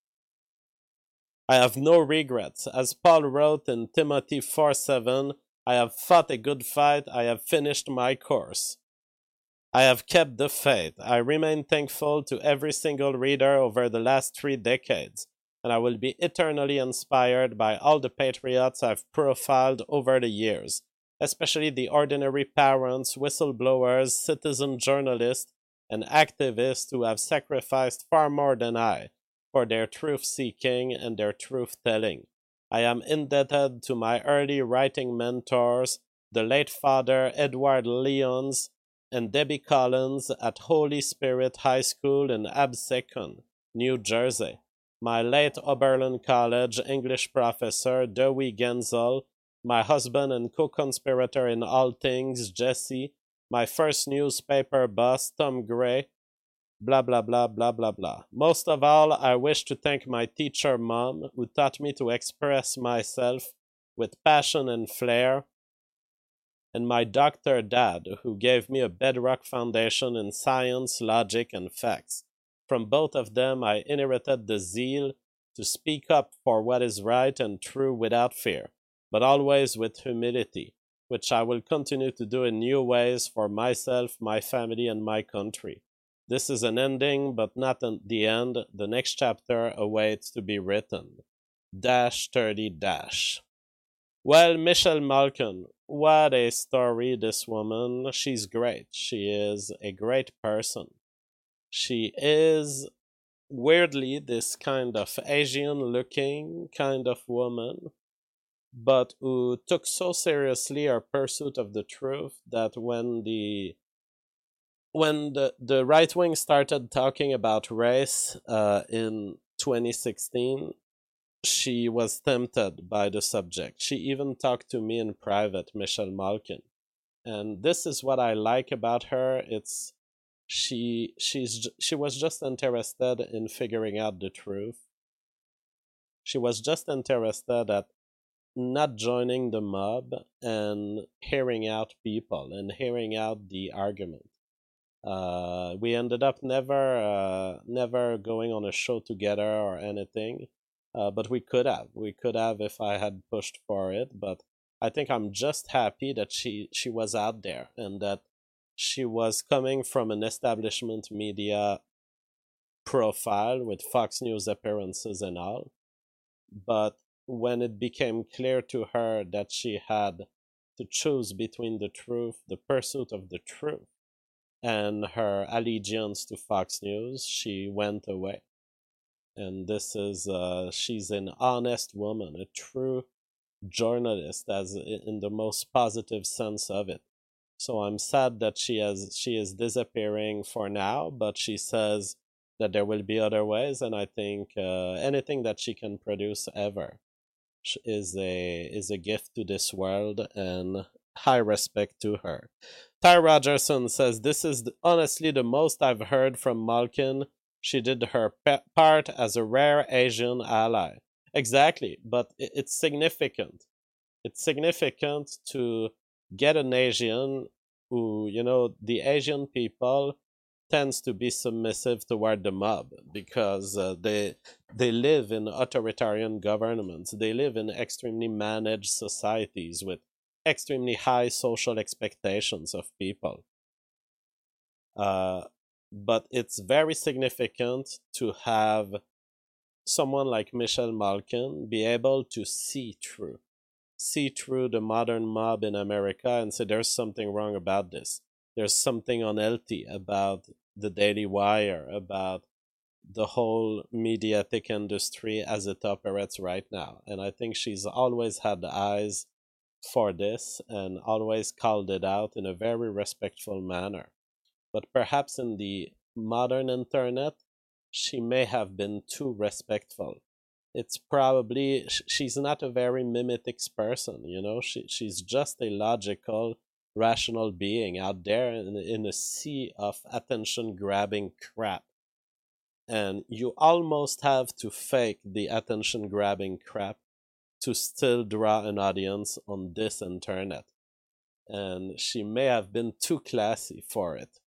I have no regrets. As Paul wrote in Timothy 4:7, I have fought a good fight, I have finished my course. I have kept the faith. I remain thankful to every single reader over the last 3 decades, and I will be eternally inspired by all the patriots I've profiled over the years, especially the ordinary parents, whistleblowers, citizen journalists, and activists who have sacrificed far more than I for their truth-seeking and their truth-telling. I am indebted to my early writing mentors, the late Father Edward Lyons and Debbie Collins at Holy Spirit High School in Absecon, New Jersey, my late Oberlin College English professor Dewey Genzel, my husband and co-conspirator in all things, Jesse, my first newspaper boss, Tom Gray, blah blah blah blah blah blah. Most of all, I wish to thank my teacher mom, who taught me to express myself with passion and flair, and my doctor dad, who gave me a bedrock foundation in science, logic, and facts. From both of them, I inherited the zeal to speak up for what is right and true without fear, but always with humility, which I will continue to do in new ways for myself, my family, and my country. This is an ending, but not the end. The next chapter awaits to be written. -30-. Well, Michelle Malkin, what a story, this woman. She's great. She is a great person. She is, weirdly, this kind of Asian-looking kind of woman, but who took so seriously her pursuit of the truth that when the right wing started talking about race in 2016, she was tempted by the subject. She even talked to me in private, Michelle Malkin, and this is what I like about her. It's she was just interested in figuring out the truth. She was just interested at not joining the mob and hearing out people and hearing out the argument. We ended up never going on a show together or anything, but we could have if I had pushed for it. But I think I'm just happy that she was out there and that she was coming from an establishment media profile with Fox News appearances and all. But when it became clear to her that she had to choose between the truth, the pursuit of the truth, and her allegiance to Fox News, she went away. And this is, she's an honest woman, a true journalist, as in the most positive sense of it. So I'm sad that she is disappearing for now, but she says that there will be other ways, and I think anything that she can produce ever is a gift to this world, and high respect to her. Ty Rogerson says, this is honestly the most I've heard from Malkin. She did her part as a rare Asian ally. Exactly, but it's significant. It's significant to get an Asian who, the Asian people tends to be submissive toward the mob because they live in authoritarian governments. They live in extremely managed societies with extremely high social expectations of people. But it's very significant to have someone like Michelle Malkin be able to see through the modern mob in America and say there's something wrong about this. There's something unhealthy about the Daily Wire, about the whole mediatic industry as it operates right now. And I think she's always had the eyes for this and always called it out in a very respectful manner. But perhaps in the modern internet, she may have been too respectful. It's probably, she's not a very mimetics person, you know? She's just a logical, rational being out there in a sea of attention-grabbing crap. And you almost have to fake the attention-grabbing crap to still draw an audience on this internet. And she may have been too classy for it.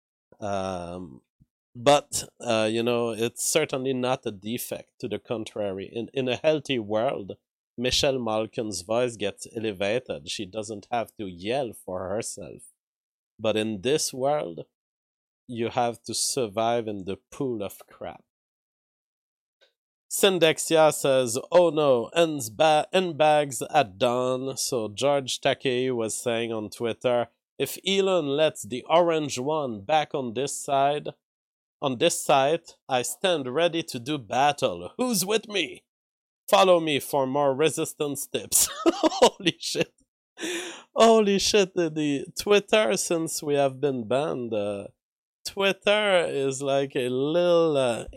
But you know, it's certainly not a defect. To the contrary, in a healthy world, Michelle Malkin's voice gets elevated. She doesn't have to yell for herself. But in this world, you have to survive in the pool of crap. Syndexia says, oh no, end bags at dawn. So George Takei was saying on Twitter, if Elon lets the orange one back on this side, on this site, I stand ready to do battle. Who's with me? Follow me for more resistance tips. Holy shit. Holy shit. The Twitter, since we have been banned, Twitter is like a little,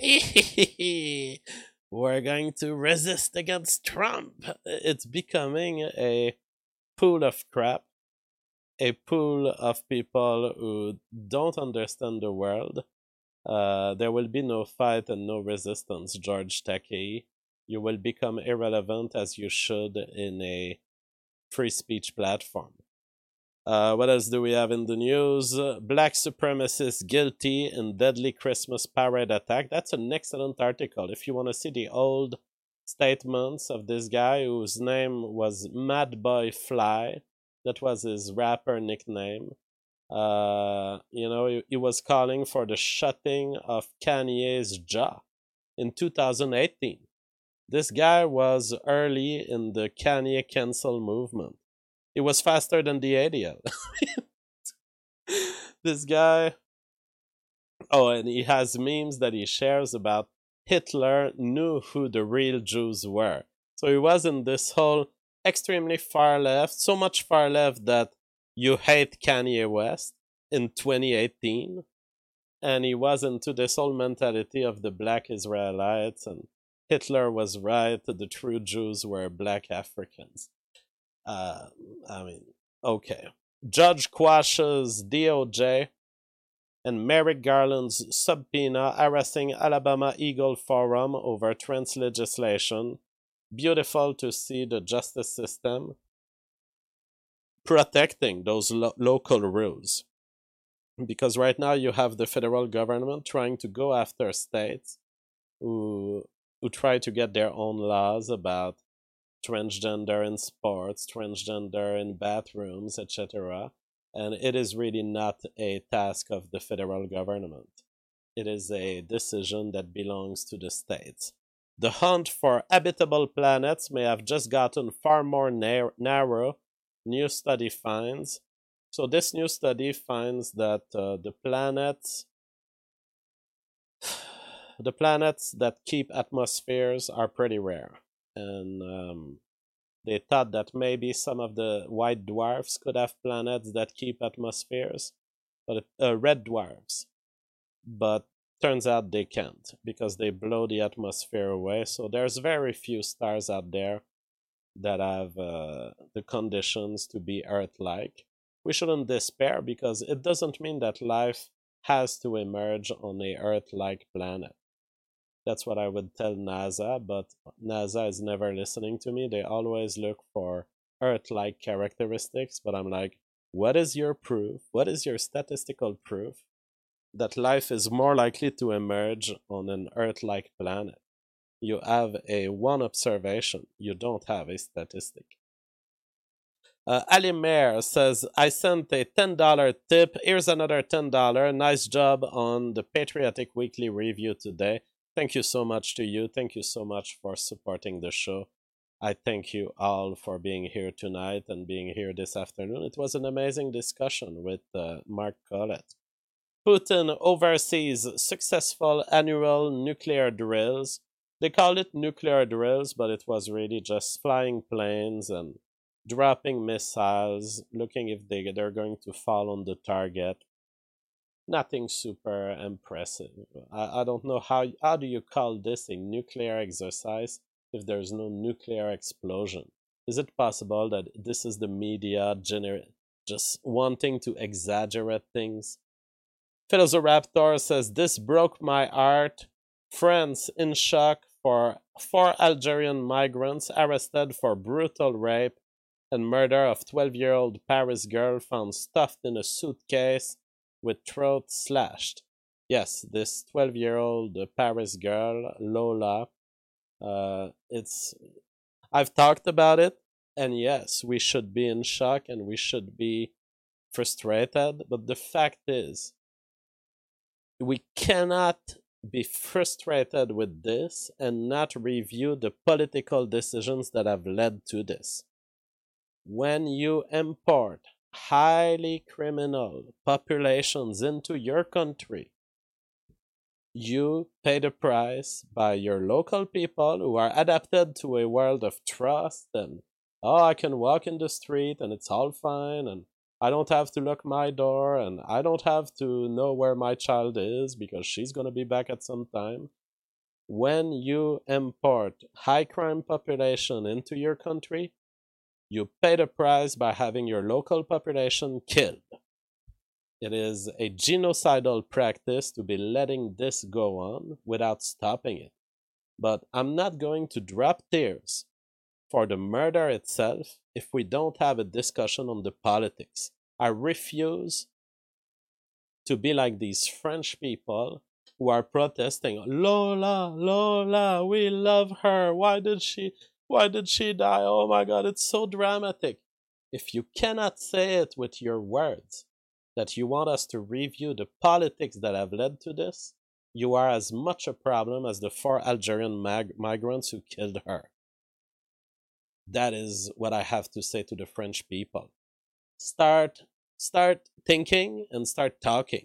we're going to resist against Trump. It's becoming a pool of crap. A pool of people who don't understand the world. There will be no fight and no resistance, George Takei. You will become irrelevant as you should in a free speech platform. What else do we have in the news? Black supremacists guilty in deadly Christmas parade attack. That's an excellent article. If you want to see the old statements of this guy whose name was Mad Boy Fly, that was his rapper nickname. You know, he was calling for the shutting of Kanye's jaw in 2018. This guy was early in the Kanye cancel movement. He was faster than the ADL. This guy... Oh, and he has memes that he shares about Hitler knew who the real Jews were. So he was in this whole extremely far left, so much far left that you hate Kanye West in 2018, and he was into this whole mentality of the black Israelites, and Hitler was right, the true Jews were black Africans. I mean, okay. Judge quashes DOJ and Merrick Garland's subpoena harassing Alabama Eagle Forum over trans legislation. Beautiful to see the justice system protecting those local rules. Because right now you have the federal government trying to go after states who try to get their own laws about transgender in sports, transgender in bathrooms, etc. And it is really not a task of the federal government. It is a decision that belongs to the states. The hunt for habitable planets may have just gotten far more narrow, new study finds. So this new study finds that the planets that keep atmospheres are pretty rare. And they thought that maybe some of the white dwarfs could have planets that keep atmospheres, but red dwarfs. But turns out they can't because they blow the atmosphere away. So there's very few stars out there that have the conditions to be Earth-like. We shouldn't despair because it doesn't mean that life has to emerge on a Earth-like planet. That's what I would tell NASA, but NASA is never listening to me. They always look for Earth-like characteristics, but I'm like, what is your proof? What is your statistical proof that life is more likely to emerge on an Earth-like planet. You have a one observation. You don't have a statistic. Ali Mayer says, I sent a $10 tip. Here's another $10. Nice job on the Patriotic Weekly Review today. Thank you so much to you. Thank you so much for supporting the show. I thank you all for being here tonight and being here this afternoon. It was an amazing discussion with Mark Collett. Putin oversees successful annual nuclear drills. They call it nuclear drills, but it was really just flying planes and dropping missiles, looking if they're going to fall on the target. Nothing super impressive. I don't know how do you call this a nuclear exercise if there's no nuclear explosion? Is it possible that this is the media just wanting to exaggerate things? Philosopher says, this broke my heart. France in shock for 4 Algerian migrants arrested for brutal rape and murder of 12-year-old Paris girl found stuffed in a suitcase with throat slashed. Yes, this 12-year-old Paris girl, Lola, I've talked about it, and yes, we should be in shock and we should be frustrated, but the fact is, we cannot be frustrated with this and not review the political decisions that have led to this. When you import highly criminal populations into your country, you pay the price by your local people who are adapted to a world of trust and, oh, I can walk in the street and it's all fine and I don't have to lock my door and I don't have to know where my child is because she's going to be back at some time. When you import high crime population into your country, you pay the price by having your local population killed. It is a genocidal practice to be letting this go on without stopping it. But I'm not going to drop tears for the murder itself if we don't have a discussion on the politics. I refuse to be like these French people who are protesting, Lola, Lola, we love her. Why did she die? Oh my God, it's so dramatic. If you cannot say it with your words, that you want us to review the politics that have led to this, you are as much a problem as the 4 Algerian migrants who killed her. That is what I have to say to the French people. Start thinking and start talking.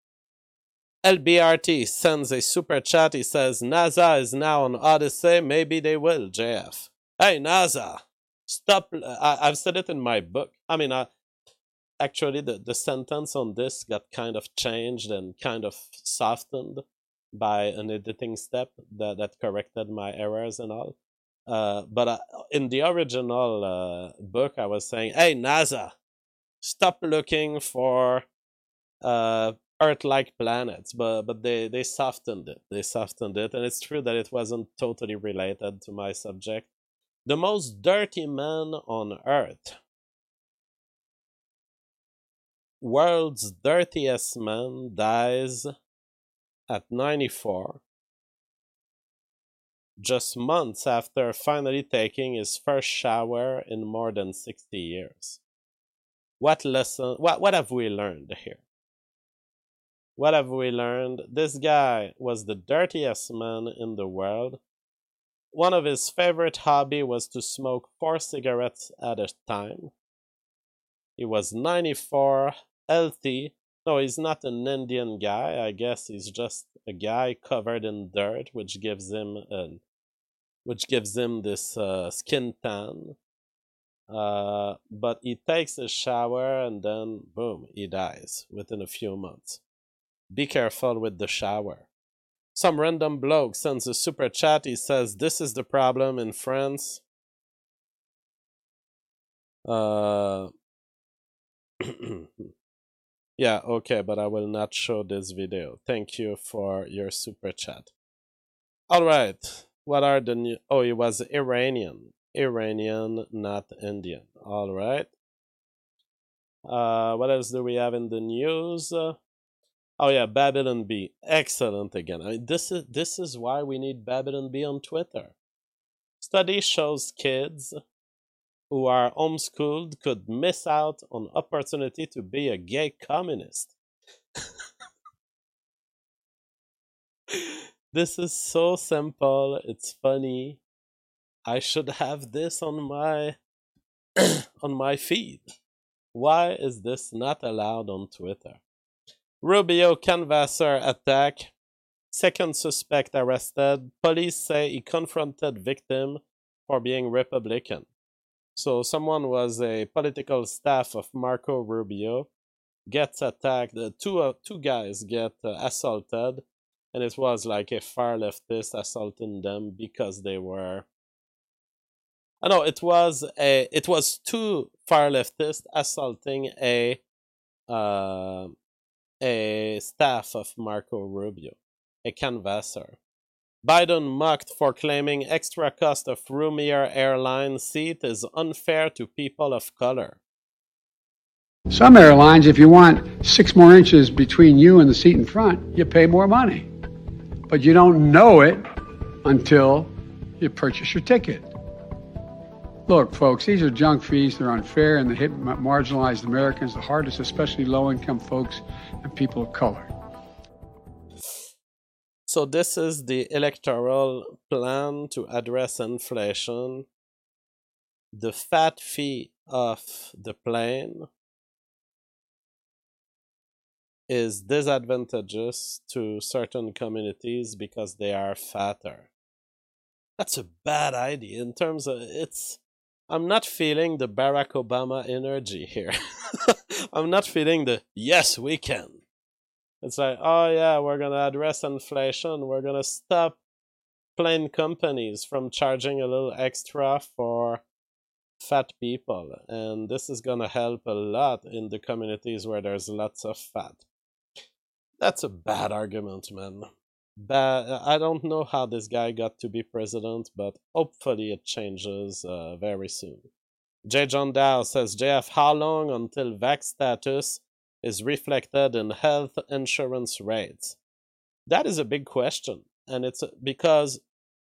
LBRT sends a super chat. He says, NASA is now on Odyssey. Maybe they will, JF. Hey, NASA, stop. I've said it in my book. I mean, actually, the sentence on this got kind of changed and kind of softened by an editing step that corrected my errors and all. But in the original book, I was saying, hey, NASA, stop looking for Earth-like planets. But they softened it. They softened it. And it's true that it wasn't totally related to my subject. The most dirty man on Earth. World's dirtiest man dies at 94. Just months after finally taking his first shower in more than 60 years. What have we learned here? What have we learned? This guy was the dirtiest man in the world. One of his favorite hobbies was to smoke 4 cigarettes at a time. He was 94, healthy. No, he's not an Indian guy. I guess he's just a guy covered in dirt, which gives him this skin tan. But he takes a shower and then, boom, he dies within a few months. Be careful with the shower. Some random bloke sends a super chat. He says, this is the problem in France. Yeah, okay, but I will not show this video. Thank you for your super chat. All right. What are the new... Oh, it was Iranian. Iranian, not Indian. All right. What else do we have in the news? Oh yeah, Babylon Bee, excellent again. I mean, this is why we need Babylon Bee on Twitter. Study shows kids who are homeschooled could miss out on opportunity to be a gay communist. This is so simple. It's funny. I should have this on my on my feed. Why is this not allowed on Twitter? Rubio canvasser attack. Second suspect arrested. Police say he confronted victim for being Republican. So someone was a political staff of Marco Rubio, gets attacked. Two guys get assaulted, and it was like a far leftist assaulting them because they were. No, it was two far leftists assaulting a staff of Marco Rubio, a canvasser. Biden mocked for claiming extra cost of roomier airline seat is unfair to people of color. Some airlines, if you want 6 more inches between you and the seat in front, you pay more money. But you don't know it until you purchase your ticket. Look, folks, these are junk fees. They're unfair and they hit marginalized Americans the hardest, especially low-income folks and people of color. So this is the electoral plan to address inflation. The fat fee of the plane is disadvantageous to certain communities because they are fatter. That's a bad idea in terms of I'm not feeling the Barack Obama energy here. I'm not feeling the yes, we can. It's like, oh yeah, we're going to address inflation. We're going to stop plane companies from charging a little extra for fat people. And this is going to help a lot in the communities where there's lots of fat. That's a bad argument, man. I don't know how this guy got to be president, but hopefully it changes very soon. J. John Dow says, JF, how long until vax status is reflected in health insurance rates? That is a big question. And it's because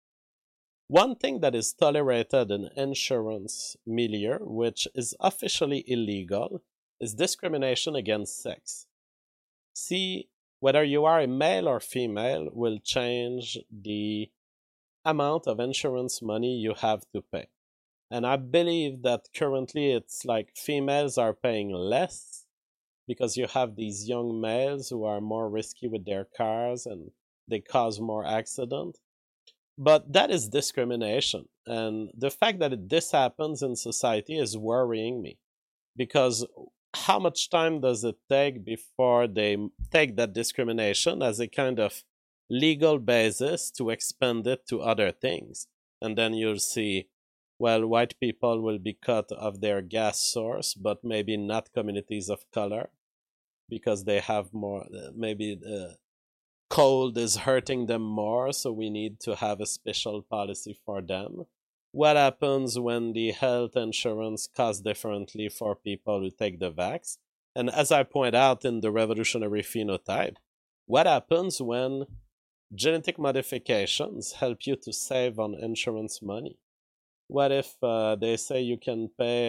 one thing that is tolerated in insurance milieu, which is officially illegal, is discrimination against sex. See, whether you are a male or female will change the amount of insurance money you have to pay. And I believe that currently it's like females are paying less because you have these young males who are more risky with their cars and they cause more accidents. But that is discrimination. And the fact that this happens in society is worrying me. Because how much time does it take before they take that discrimination as a kind of legal basis to expand it to other things? And then you'll see, well, white people will be cut of their gas source, but maybe not communities of color because they have more, maybe cold is hurting them more, so we need to have a special policy for them. What happens when the health insurance costs differently for people who take the vax? And as I point out in the revolutionary phenotype, what happens when genetic modifications help you to save on insurance money? What if they say you can pay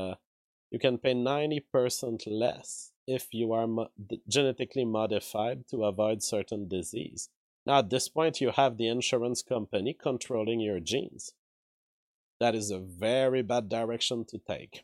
90% less if you are genetically modified to avoid certain disease? Now at this point you have the insurance company controlling your genes. That is a very bad direction to take.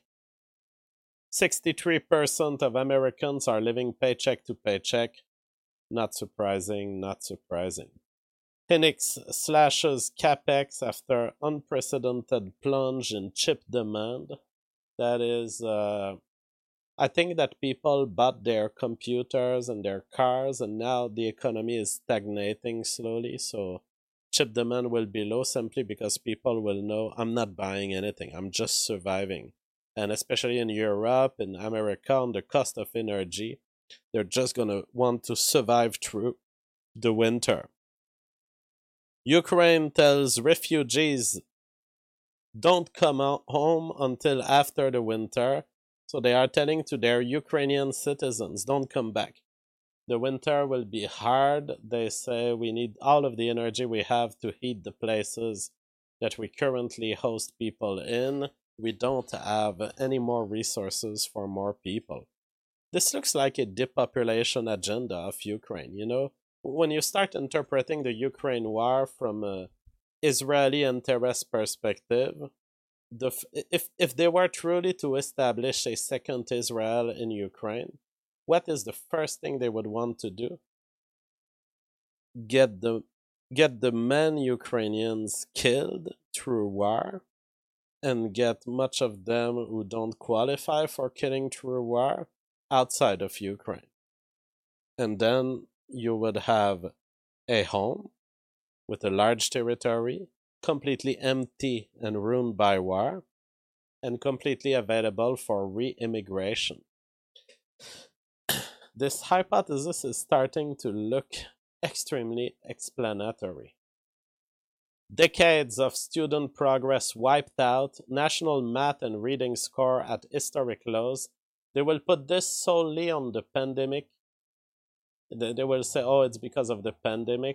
63% of Americans are living paycheck to paycheck. Not surprising, not surprising. Phoenix slashes capex after unprecedented plunge in chip demand. That is, I think that people bought their computers and their cars, and now the economy is stagnating slowly, so chip demand will be low simply because people will know I'm not buying anything, I'm just surviving. And especially in Europe, in America, on the cost of energy, they're just going to want to survive through the winter. Ukraine tells refugees don't come home until after the winter. So they are telling to their Ukrainian citizens, don't come back. The winter will be hard. They say we need all of the energy we have to heat the places that we currently host people in. We don't have any more resources for more people. This looks like a depopulation agenda of Ukraine, you know? When you start interpreting the Ukraine war from an Israeli interest perspective, if they were truly to establish a second Israel in Ukraine, what is the first thing they would want to do? Get the men Ukrainians killed through war, and get much of them who don't qualify for killing through war outside of Ukraine. And then you would have a home with a large territory, completely empty and ruined by war, and completely available for re-immigration. This hypothesis is starting to look extremely explanatory. Decades of student progress wiped out, national math and reading score at historic lows. They will put this solely on the pandemic. They will say, oh, it's because of the pandemic.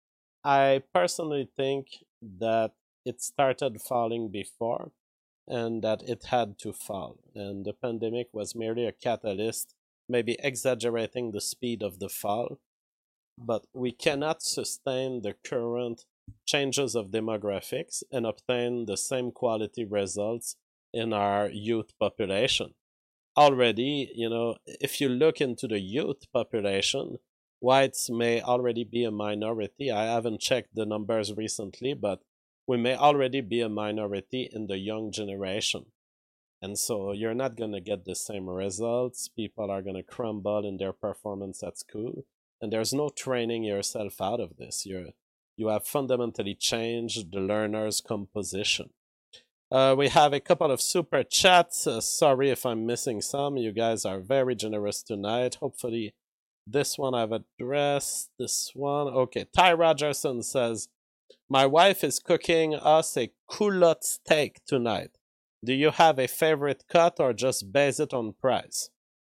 I personally think that it started falling before and that it had to fall. And the pandemic was merely a catalyst, maybe exaggerating the speed of the fall. But we cannot sustain the current changes of demographics and obtain the same quality results in our youth population. Already, you know, if you look into the youth population, whites may already be a minority. I haven't checked the numbers recently, but we may already be a minority in the young generation. And so you're not going to get the same results. People are going to crumble in their performance at school. And there's no training yourself out of this. You have fundamentally changed the learner's composition. We have a couple of super chats. Sorry if I'm missing some. You guys are very generous tonight. Hopefully this one I've addressed. This one. Okay. Ty Rogerson says, my wife is cooking us a culotte steak tonight. Do you have a favorite cut or just base it on price?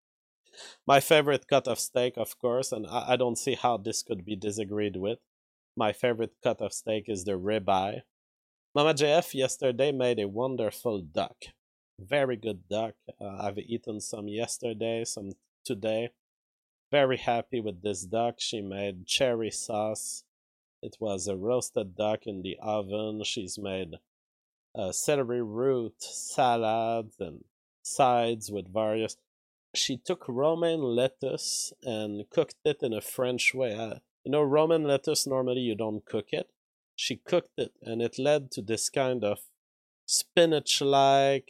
My favorite cut of steak, of course, and I don't see how this could be disagreed with. My favorite cut of steak is the ribeye. Mama JF yesterday made a wonderful duck. Very good duck. I've eaten some yesterday, some today. Very happy with this duck. She made cherry sauce. It was a roasted duck in the oven. She's made celery root, salads, and sides with various... She took romaine lettuce and cooked it in a French way. You know, romaine lettuce, normally you don't cook it. She cooked it, and it led to this kind of spinach-like,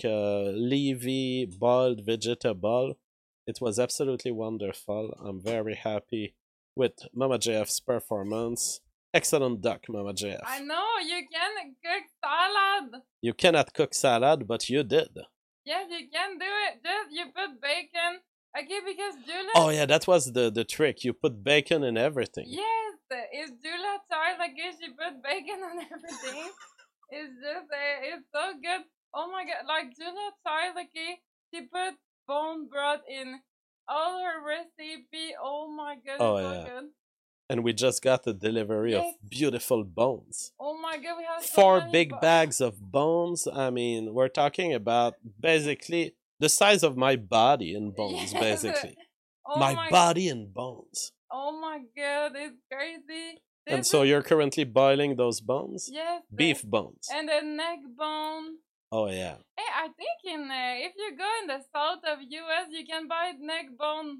leafy, boiled vegetable. It was absolutely wonderful. I'm very happy with Mama JF's performance. Excellent duck, Mama JF. I know, you can cook salad. You cannot cook salad, but you did. Yes, you can do it. Just you put bacon. Okay, because Julia... Oh yeah, that was the trick. You put bacon in everything. Yes, it's Julia Child. Like she put bacon on everything. It's just, it's so good. Oh my god, like Julia Child, like she put bone broth in all her recipe. Oh my god, oh, it's yeah. so good. And we just got a delivery Yes. of beautiful bones. Oh my god, we have so 4 many big bags of bones. I mean, we're talking about basically the size of my body in bones, Yes. basically. Oh my body in bones. Oh my god, it's crazy. And This so is- you're currently boiling those bones? Yes. Beef bones. And the neck bone. Oh, yeah. Hey, I think in if you go in the south of US, you can buy neck bone.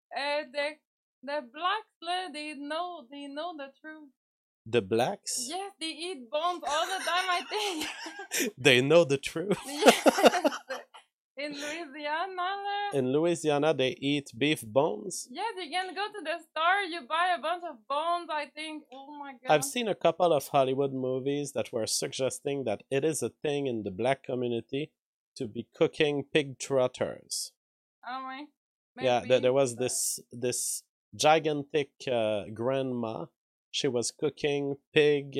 The blacks, they know the truth. The blacks? Yes, they eat bones all the time. I think. They know the truth. Yes. In Louisiana. In Louisiana, they eat beef bones? Yes, you can go to the store. You buy a bunch of bones. I think. Oh my god. I've seen a couple of Hollywood movies that were suggesting that it is a thing in the black community to be cooking pig trotters. Oh my. Yeah, Maybe, there was but- this gigantic grandma. She was cooking pig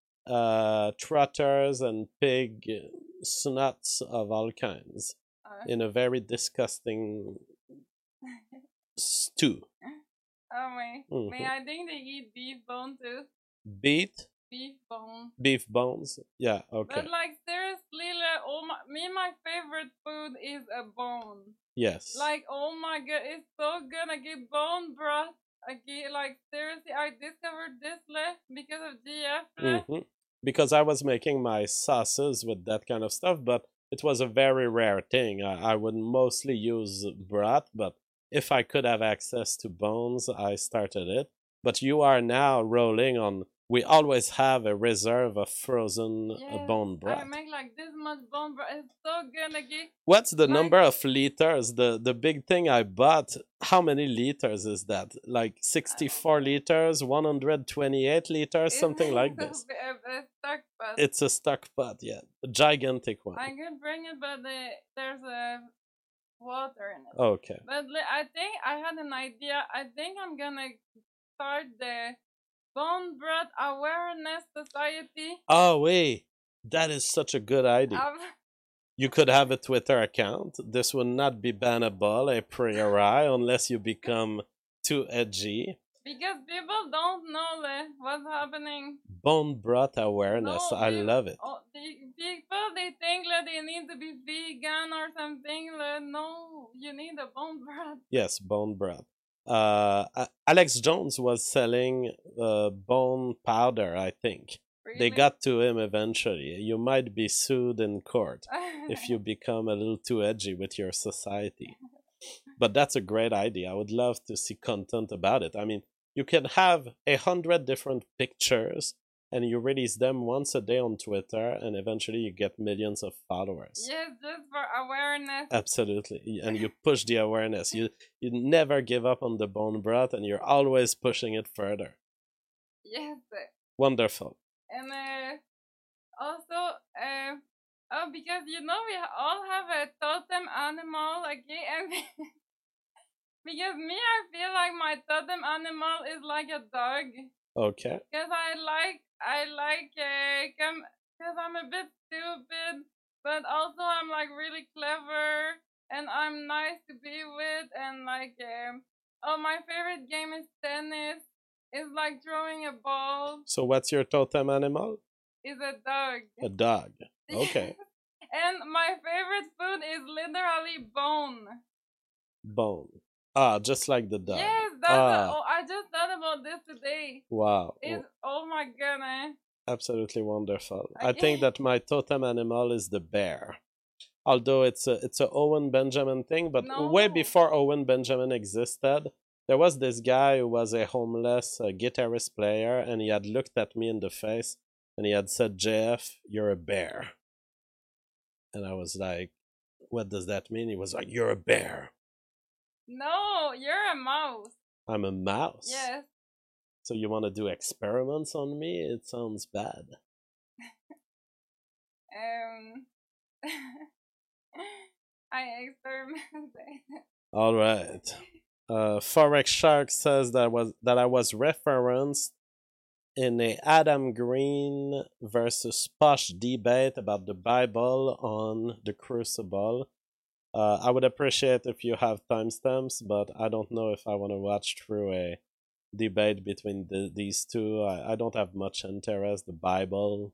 trotters and pig snots of all kinds in a very disgusting stew. I think they eat beef bone too. Beef? Beef bone. Beef bones? Yeah, okay. But like seriously, like my favorite food is a bone. Yes. Like oh my god, it's so good. I get bone broth. Like seriously, I discovered this because of GF. Because I was making my sauces with that kind of stuff, but it was a very rare thing. I would mostly use broth, but if I could have access to bones, I started it. But you are now rolling on. We always have a reserve of frozen bone broth. I make like this much bone broth. It's so good. What's the number of liters? The big thing I bought, how many liters is that? Like 64 liters, 128 liters, something like this. A stock pot. It's a stock pot, yeah. A gigantic one. I could bring it, but there's water in it. Okay. But I think I had an idea. I think I'm gonna start the Bone Broth Awareness Society. Oh, wait. That is such a good idea. You could have a Twitter account. This would not be bannable a priori unless you become too edgy. Because people don't know what's happening. Bone broth awareness. No, I love it. People, they think that they need to be vegan or something. No, you need a bone broth. Yes, bone broth. Alex Jones was selling bone powder, I think. Really? They got to him eventually. You might be sued in court if you become a little too edgy with your society. But that's a great idea. I would love to see content about it. I mean, you can have 100 different pictures and you release them once a day on Twitter and eventually you get millions of followers. Yes, just for awareness. Absolutely. And you push the awareness. You never give up on the bone broth and you're always pushing it further. Yes. Wonderful. And also, because we all have a totem animal, and because me, I feel like my totem animal is like a dog. Okay. Because because I'm a bit stupid, but also I'm like really clever, and I'm nice to be with, and my favorite game is tennis. It's like throwing a ball. So what's your totem animal? It's a dog. A dog. Okay. And my favorite food is literally bone. Bone. Just like the dog. Yes, I just thought about this today. Wow. Oh my goodness. Absolutely wonderful. I think that my totem animal is the bear. Although it's a Owen Benjamin thing, but way before Owen Benjamin existed, there was this guy who was a homeless guitarist player, and he had looked at me in the face, and he had said, "JF, you're a bear." And I was like, "What does that mean?" He was like, "You're a bear." No, you're a mouse. I'm a mouse? Yes. So you want to do experiments on me? It sounds bad. I experimented. All right. Forex Shark says that I was referenced in a Adam Green versus Posh debate about the Bible on the Crucible. I would appreciate if you have timestamps, but I don't know if I want to watch through a debate between these two. I don't have much interest. The Bible.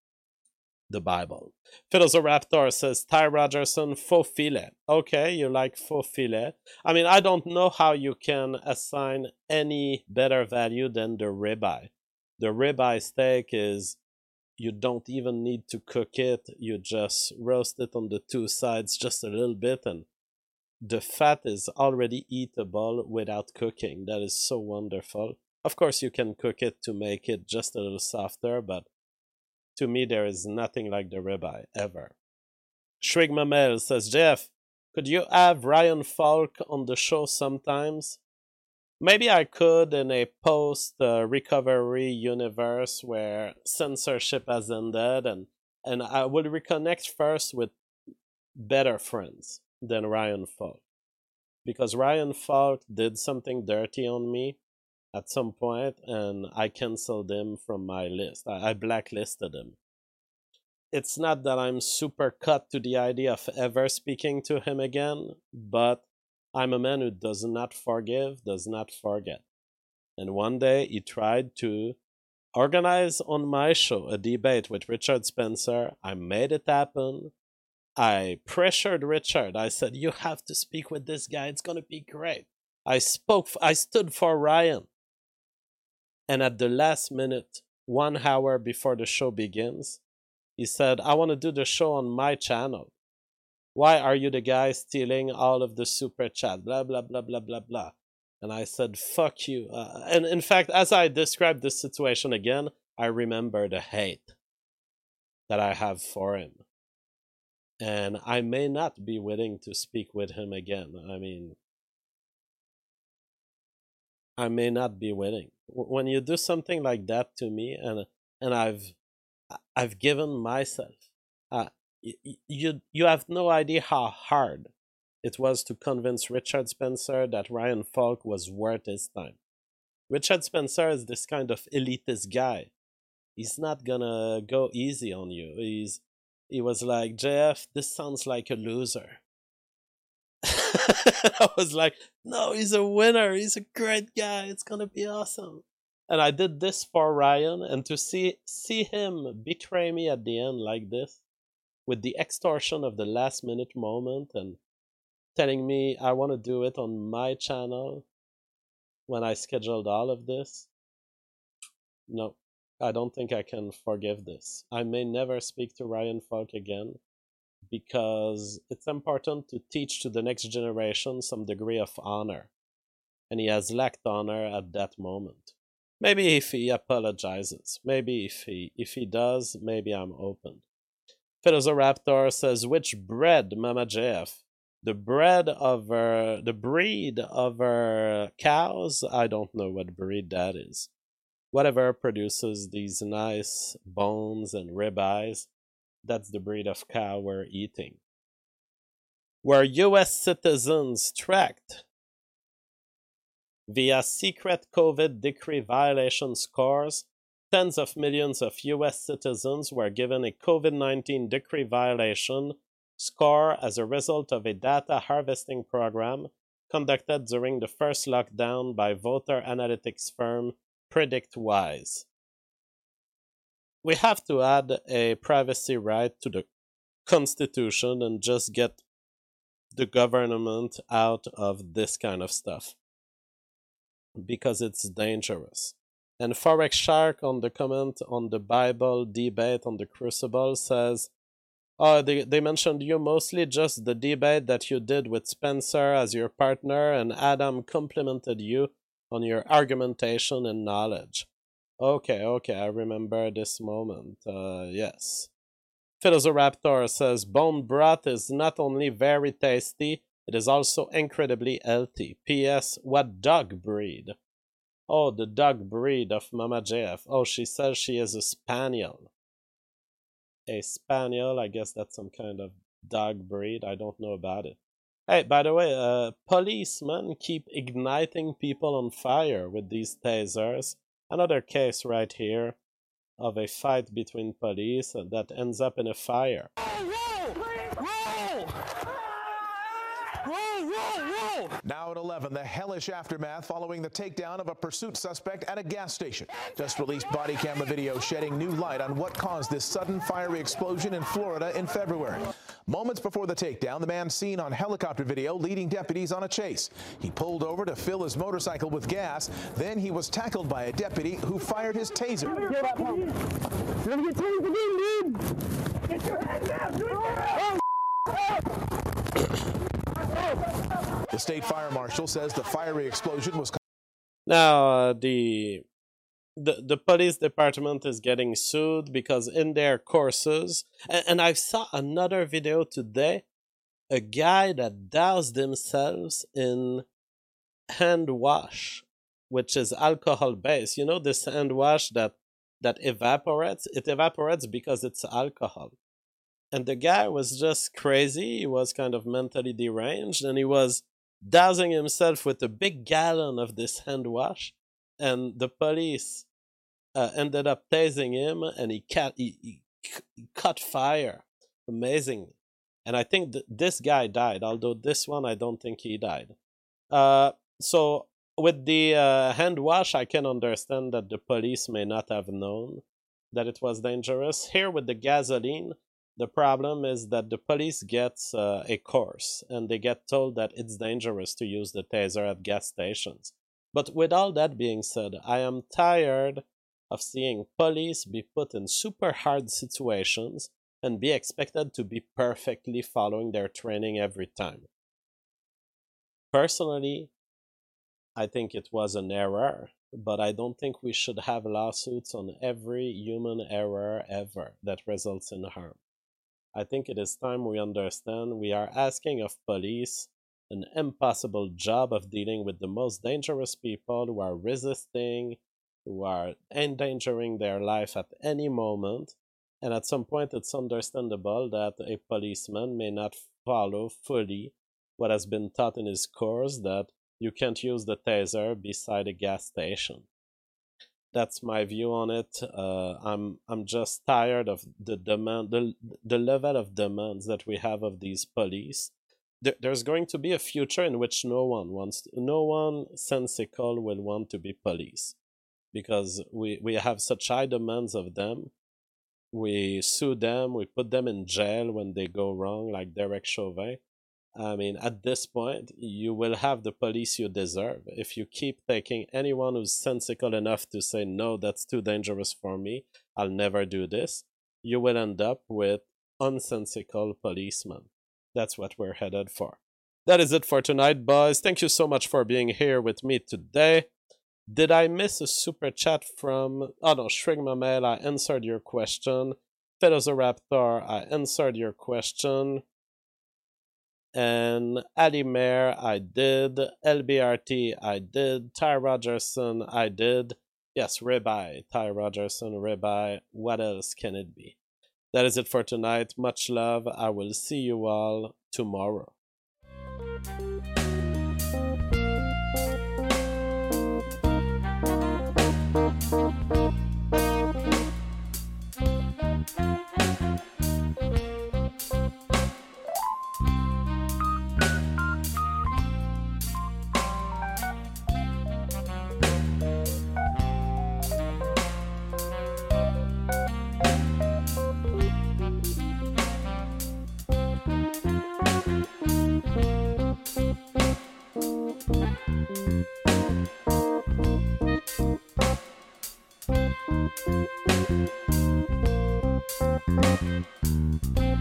Philosopher says Ty Rogerson faux filet. Okay, you like faux filet. I mean, I don't know how you can assign any better value than the ribeye. The ribeye steak is, you don't even need to cook it. You just roast it on the two sides just a little bit, and the fat is already eatable without cooking. That is so wonderful. Of course, you can cook it to make it just a little softer, but to me, there is nothing like the ribeye, ever. Shrig Mamel says, "Jeff, could you have Ryan Falk on the show sometimes? Maybe I could in a post-recovery universe where censorship has ended, and I will reconnect first with better friends than Ryan Falk. Because Ryan Falk did something dirty on me at some point, and I canceled him from my list. I blacklisted him. It's not that I'm super cut to the idea of ever speaking to him again, but I'm a man who does not forgive, does not forget. And one day he tried to organize on my show a debate with Richard Spencer. I made it happen. I pressured Richard. I said, you have to speak with this guy. It's going to be great. I stood for Ryan. And at the last minute, 1 hour before the show begins, he said, I want to do the show on my channel. Why are you the guy stealing all of the super chat? Blah, blah, blah, blah, blah, blah. And I said, fuck you. And in fact, as I described this situation again, I remember the hate that I have for him. And I may not be willing to speak with him again. I mean, I may not be willing. When you do something like that to me, and I've given myself, you have no idea how hard it was to convince Richard Spencer that Ryan Falk was worth his time. Richard Spencer is this kind of elitist guy. He's not gonna go easy on you. He was like, JF, this sounds like a loser. I was like, no, he's a winner. He's a great guy. It's gonna be awesome. And I did this for Ryan, and to see him betray me at the end like this, with the extortion of the last minute moment, and telling me I want to do it on my channel when I scheduled all of this. No, I don't think I can forgive this. I may never speak to Ryan Falk again, because it's important to teach to the next generation some degree of honor. And he has lacked honor at that moment. Maybe if he apologizes, maybe if he does, maybe I'm open. Philosopher says, which breed, Mama JF? The breed of the breed of cows? I don't know what breed that is. Whatever produces these nice bones and ribeyes, that's the breed of cow we're eating. Were U.S. citizens tracked via secret COVID decree violation scores? Tens of millions of U.S. citizens were given a COVID-19 decree violation score as a result of a data harvesting program conducted during the first lockdown by voter analytics firm PredictWise. We have to add a privacy right to the Constitution and just get the government out of this kind of stuff, because it's dangerous. And Forex Shark on the comment on the Bible debate on the Crucible says, oh, they mentioned you mostly just the debate that you did with Spencer as your partner, and Adam complimented you on your argumentation and knowledge. Okay, I remember this moment. Yes. Philosopher says, bone broth is not only very tasty, it is also incredibly healthy. P.S. What dog breed? Oh, the dog breed of Mama JF. Oh, she says she is a spaniel. A spaniel, I guess that's some kind of dog breed. I don't know about it. Hey, by the way, policemen keep igniting people on fire with these tasers. Another case right here of a fight between police that ends up in a fire. Now at 11, the hellish aftermath following the takedown of a pursuit suspect at a gas station. Just released body camera video shedding new light on what caused this sudden fiery explosion in Florida in February. Moments before the takedown, the man seen on helicopter video leading deputies on a chase. He pulled over to fill his motorcycle with gas. Then he was tackled by a deputy who fired his taser. Get your hands out! The state fire marshal says the fiery explosion was... Now, the police department is getting sued because in their courses, and I saw another video today, a guy that doused himself in hand wash, which is alcohol based. You know, this hand wash that evaporates? It evaporates because it's alcohol. And the guy was just crazy. He was kind of mentally deranged, and he was dousing himself with a big gallon of this hand wash. And the police ended up tasing him, and he caught fire amazingly. And I think this guy died, although this one I don't think he died. So with the hand wash, I can understand that the police may not have known that it was dangerous. Here with the gasoline, the problem is that the police gets a course, and they get told that it's dangerous to use the taser at gas stations. But with all that being said, I am tired of seeing police be put in super hard situations and be expected to be perfectly following their training every time. Personally, I think it was an error, but I don't think we should have lawsuits on every human error ever that results in harm. I think it is time we understand we are asking of police an impossible job of dealing with the most dangerous people who are resisting, who are endangering their life at any moment, and at some point it's understandable that a policeman may not follow fully what has been taught in his course, that you can't use the taser beside a gas station. That's my view on it. I'm just tired of the level of demands that we have of these police. There's going to be a future in which no one sensical will want to be police, because we have such high demands of them. We sue them, we put them in jail when they go wrong, like Derek Chauvin. I mean, at this point, you will have the police you deserve. If you keep taking anyone who's sensical enough to say, no, that's too dangerous for me, I'll never do this, you will end up with unsensical policemen. That's what we're headed for. That is it for tonight, boys. Thank you so much for being here with me today. Did I miss a super chat from... Oh no, Shrigmamel, I answered your question. Philosopher, I answered your question. And Ali Mayer, I did. LBRT, I did. Ty Rogerson, I did. Yes, Ribeye. Ty Rogerson, Ribeye. What else can it be? That is it for tonight. Much love. I will see you all tomorrow. Thank you.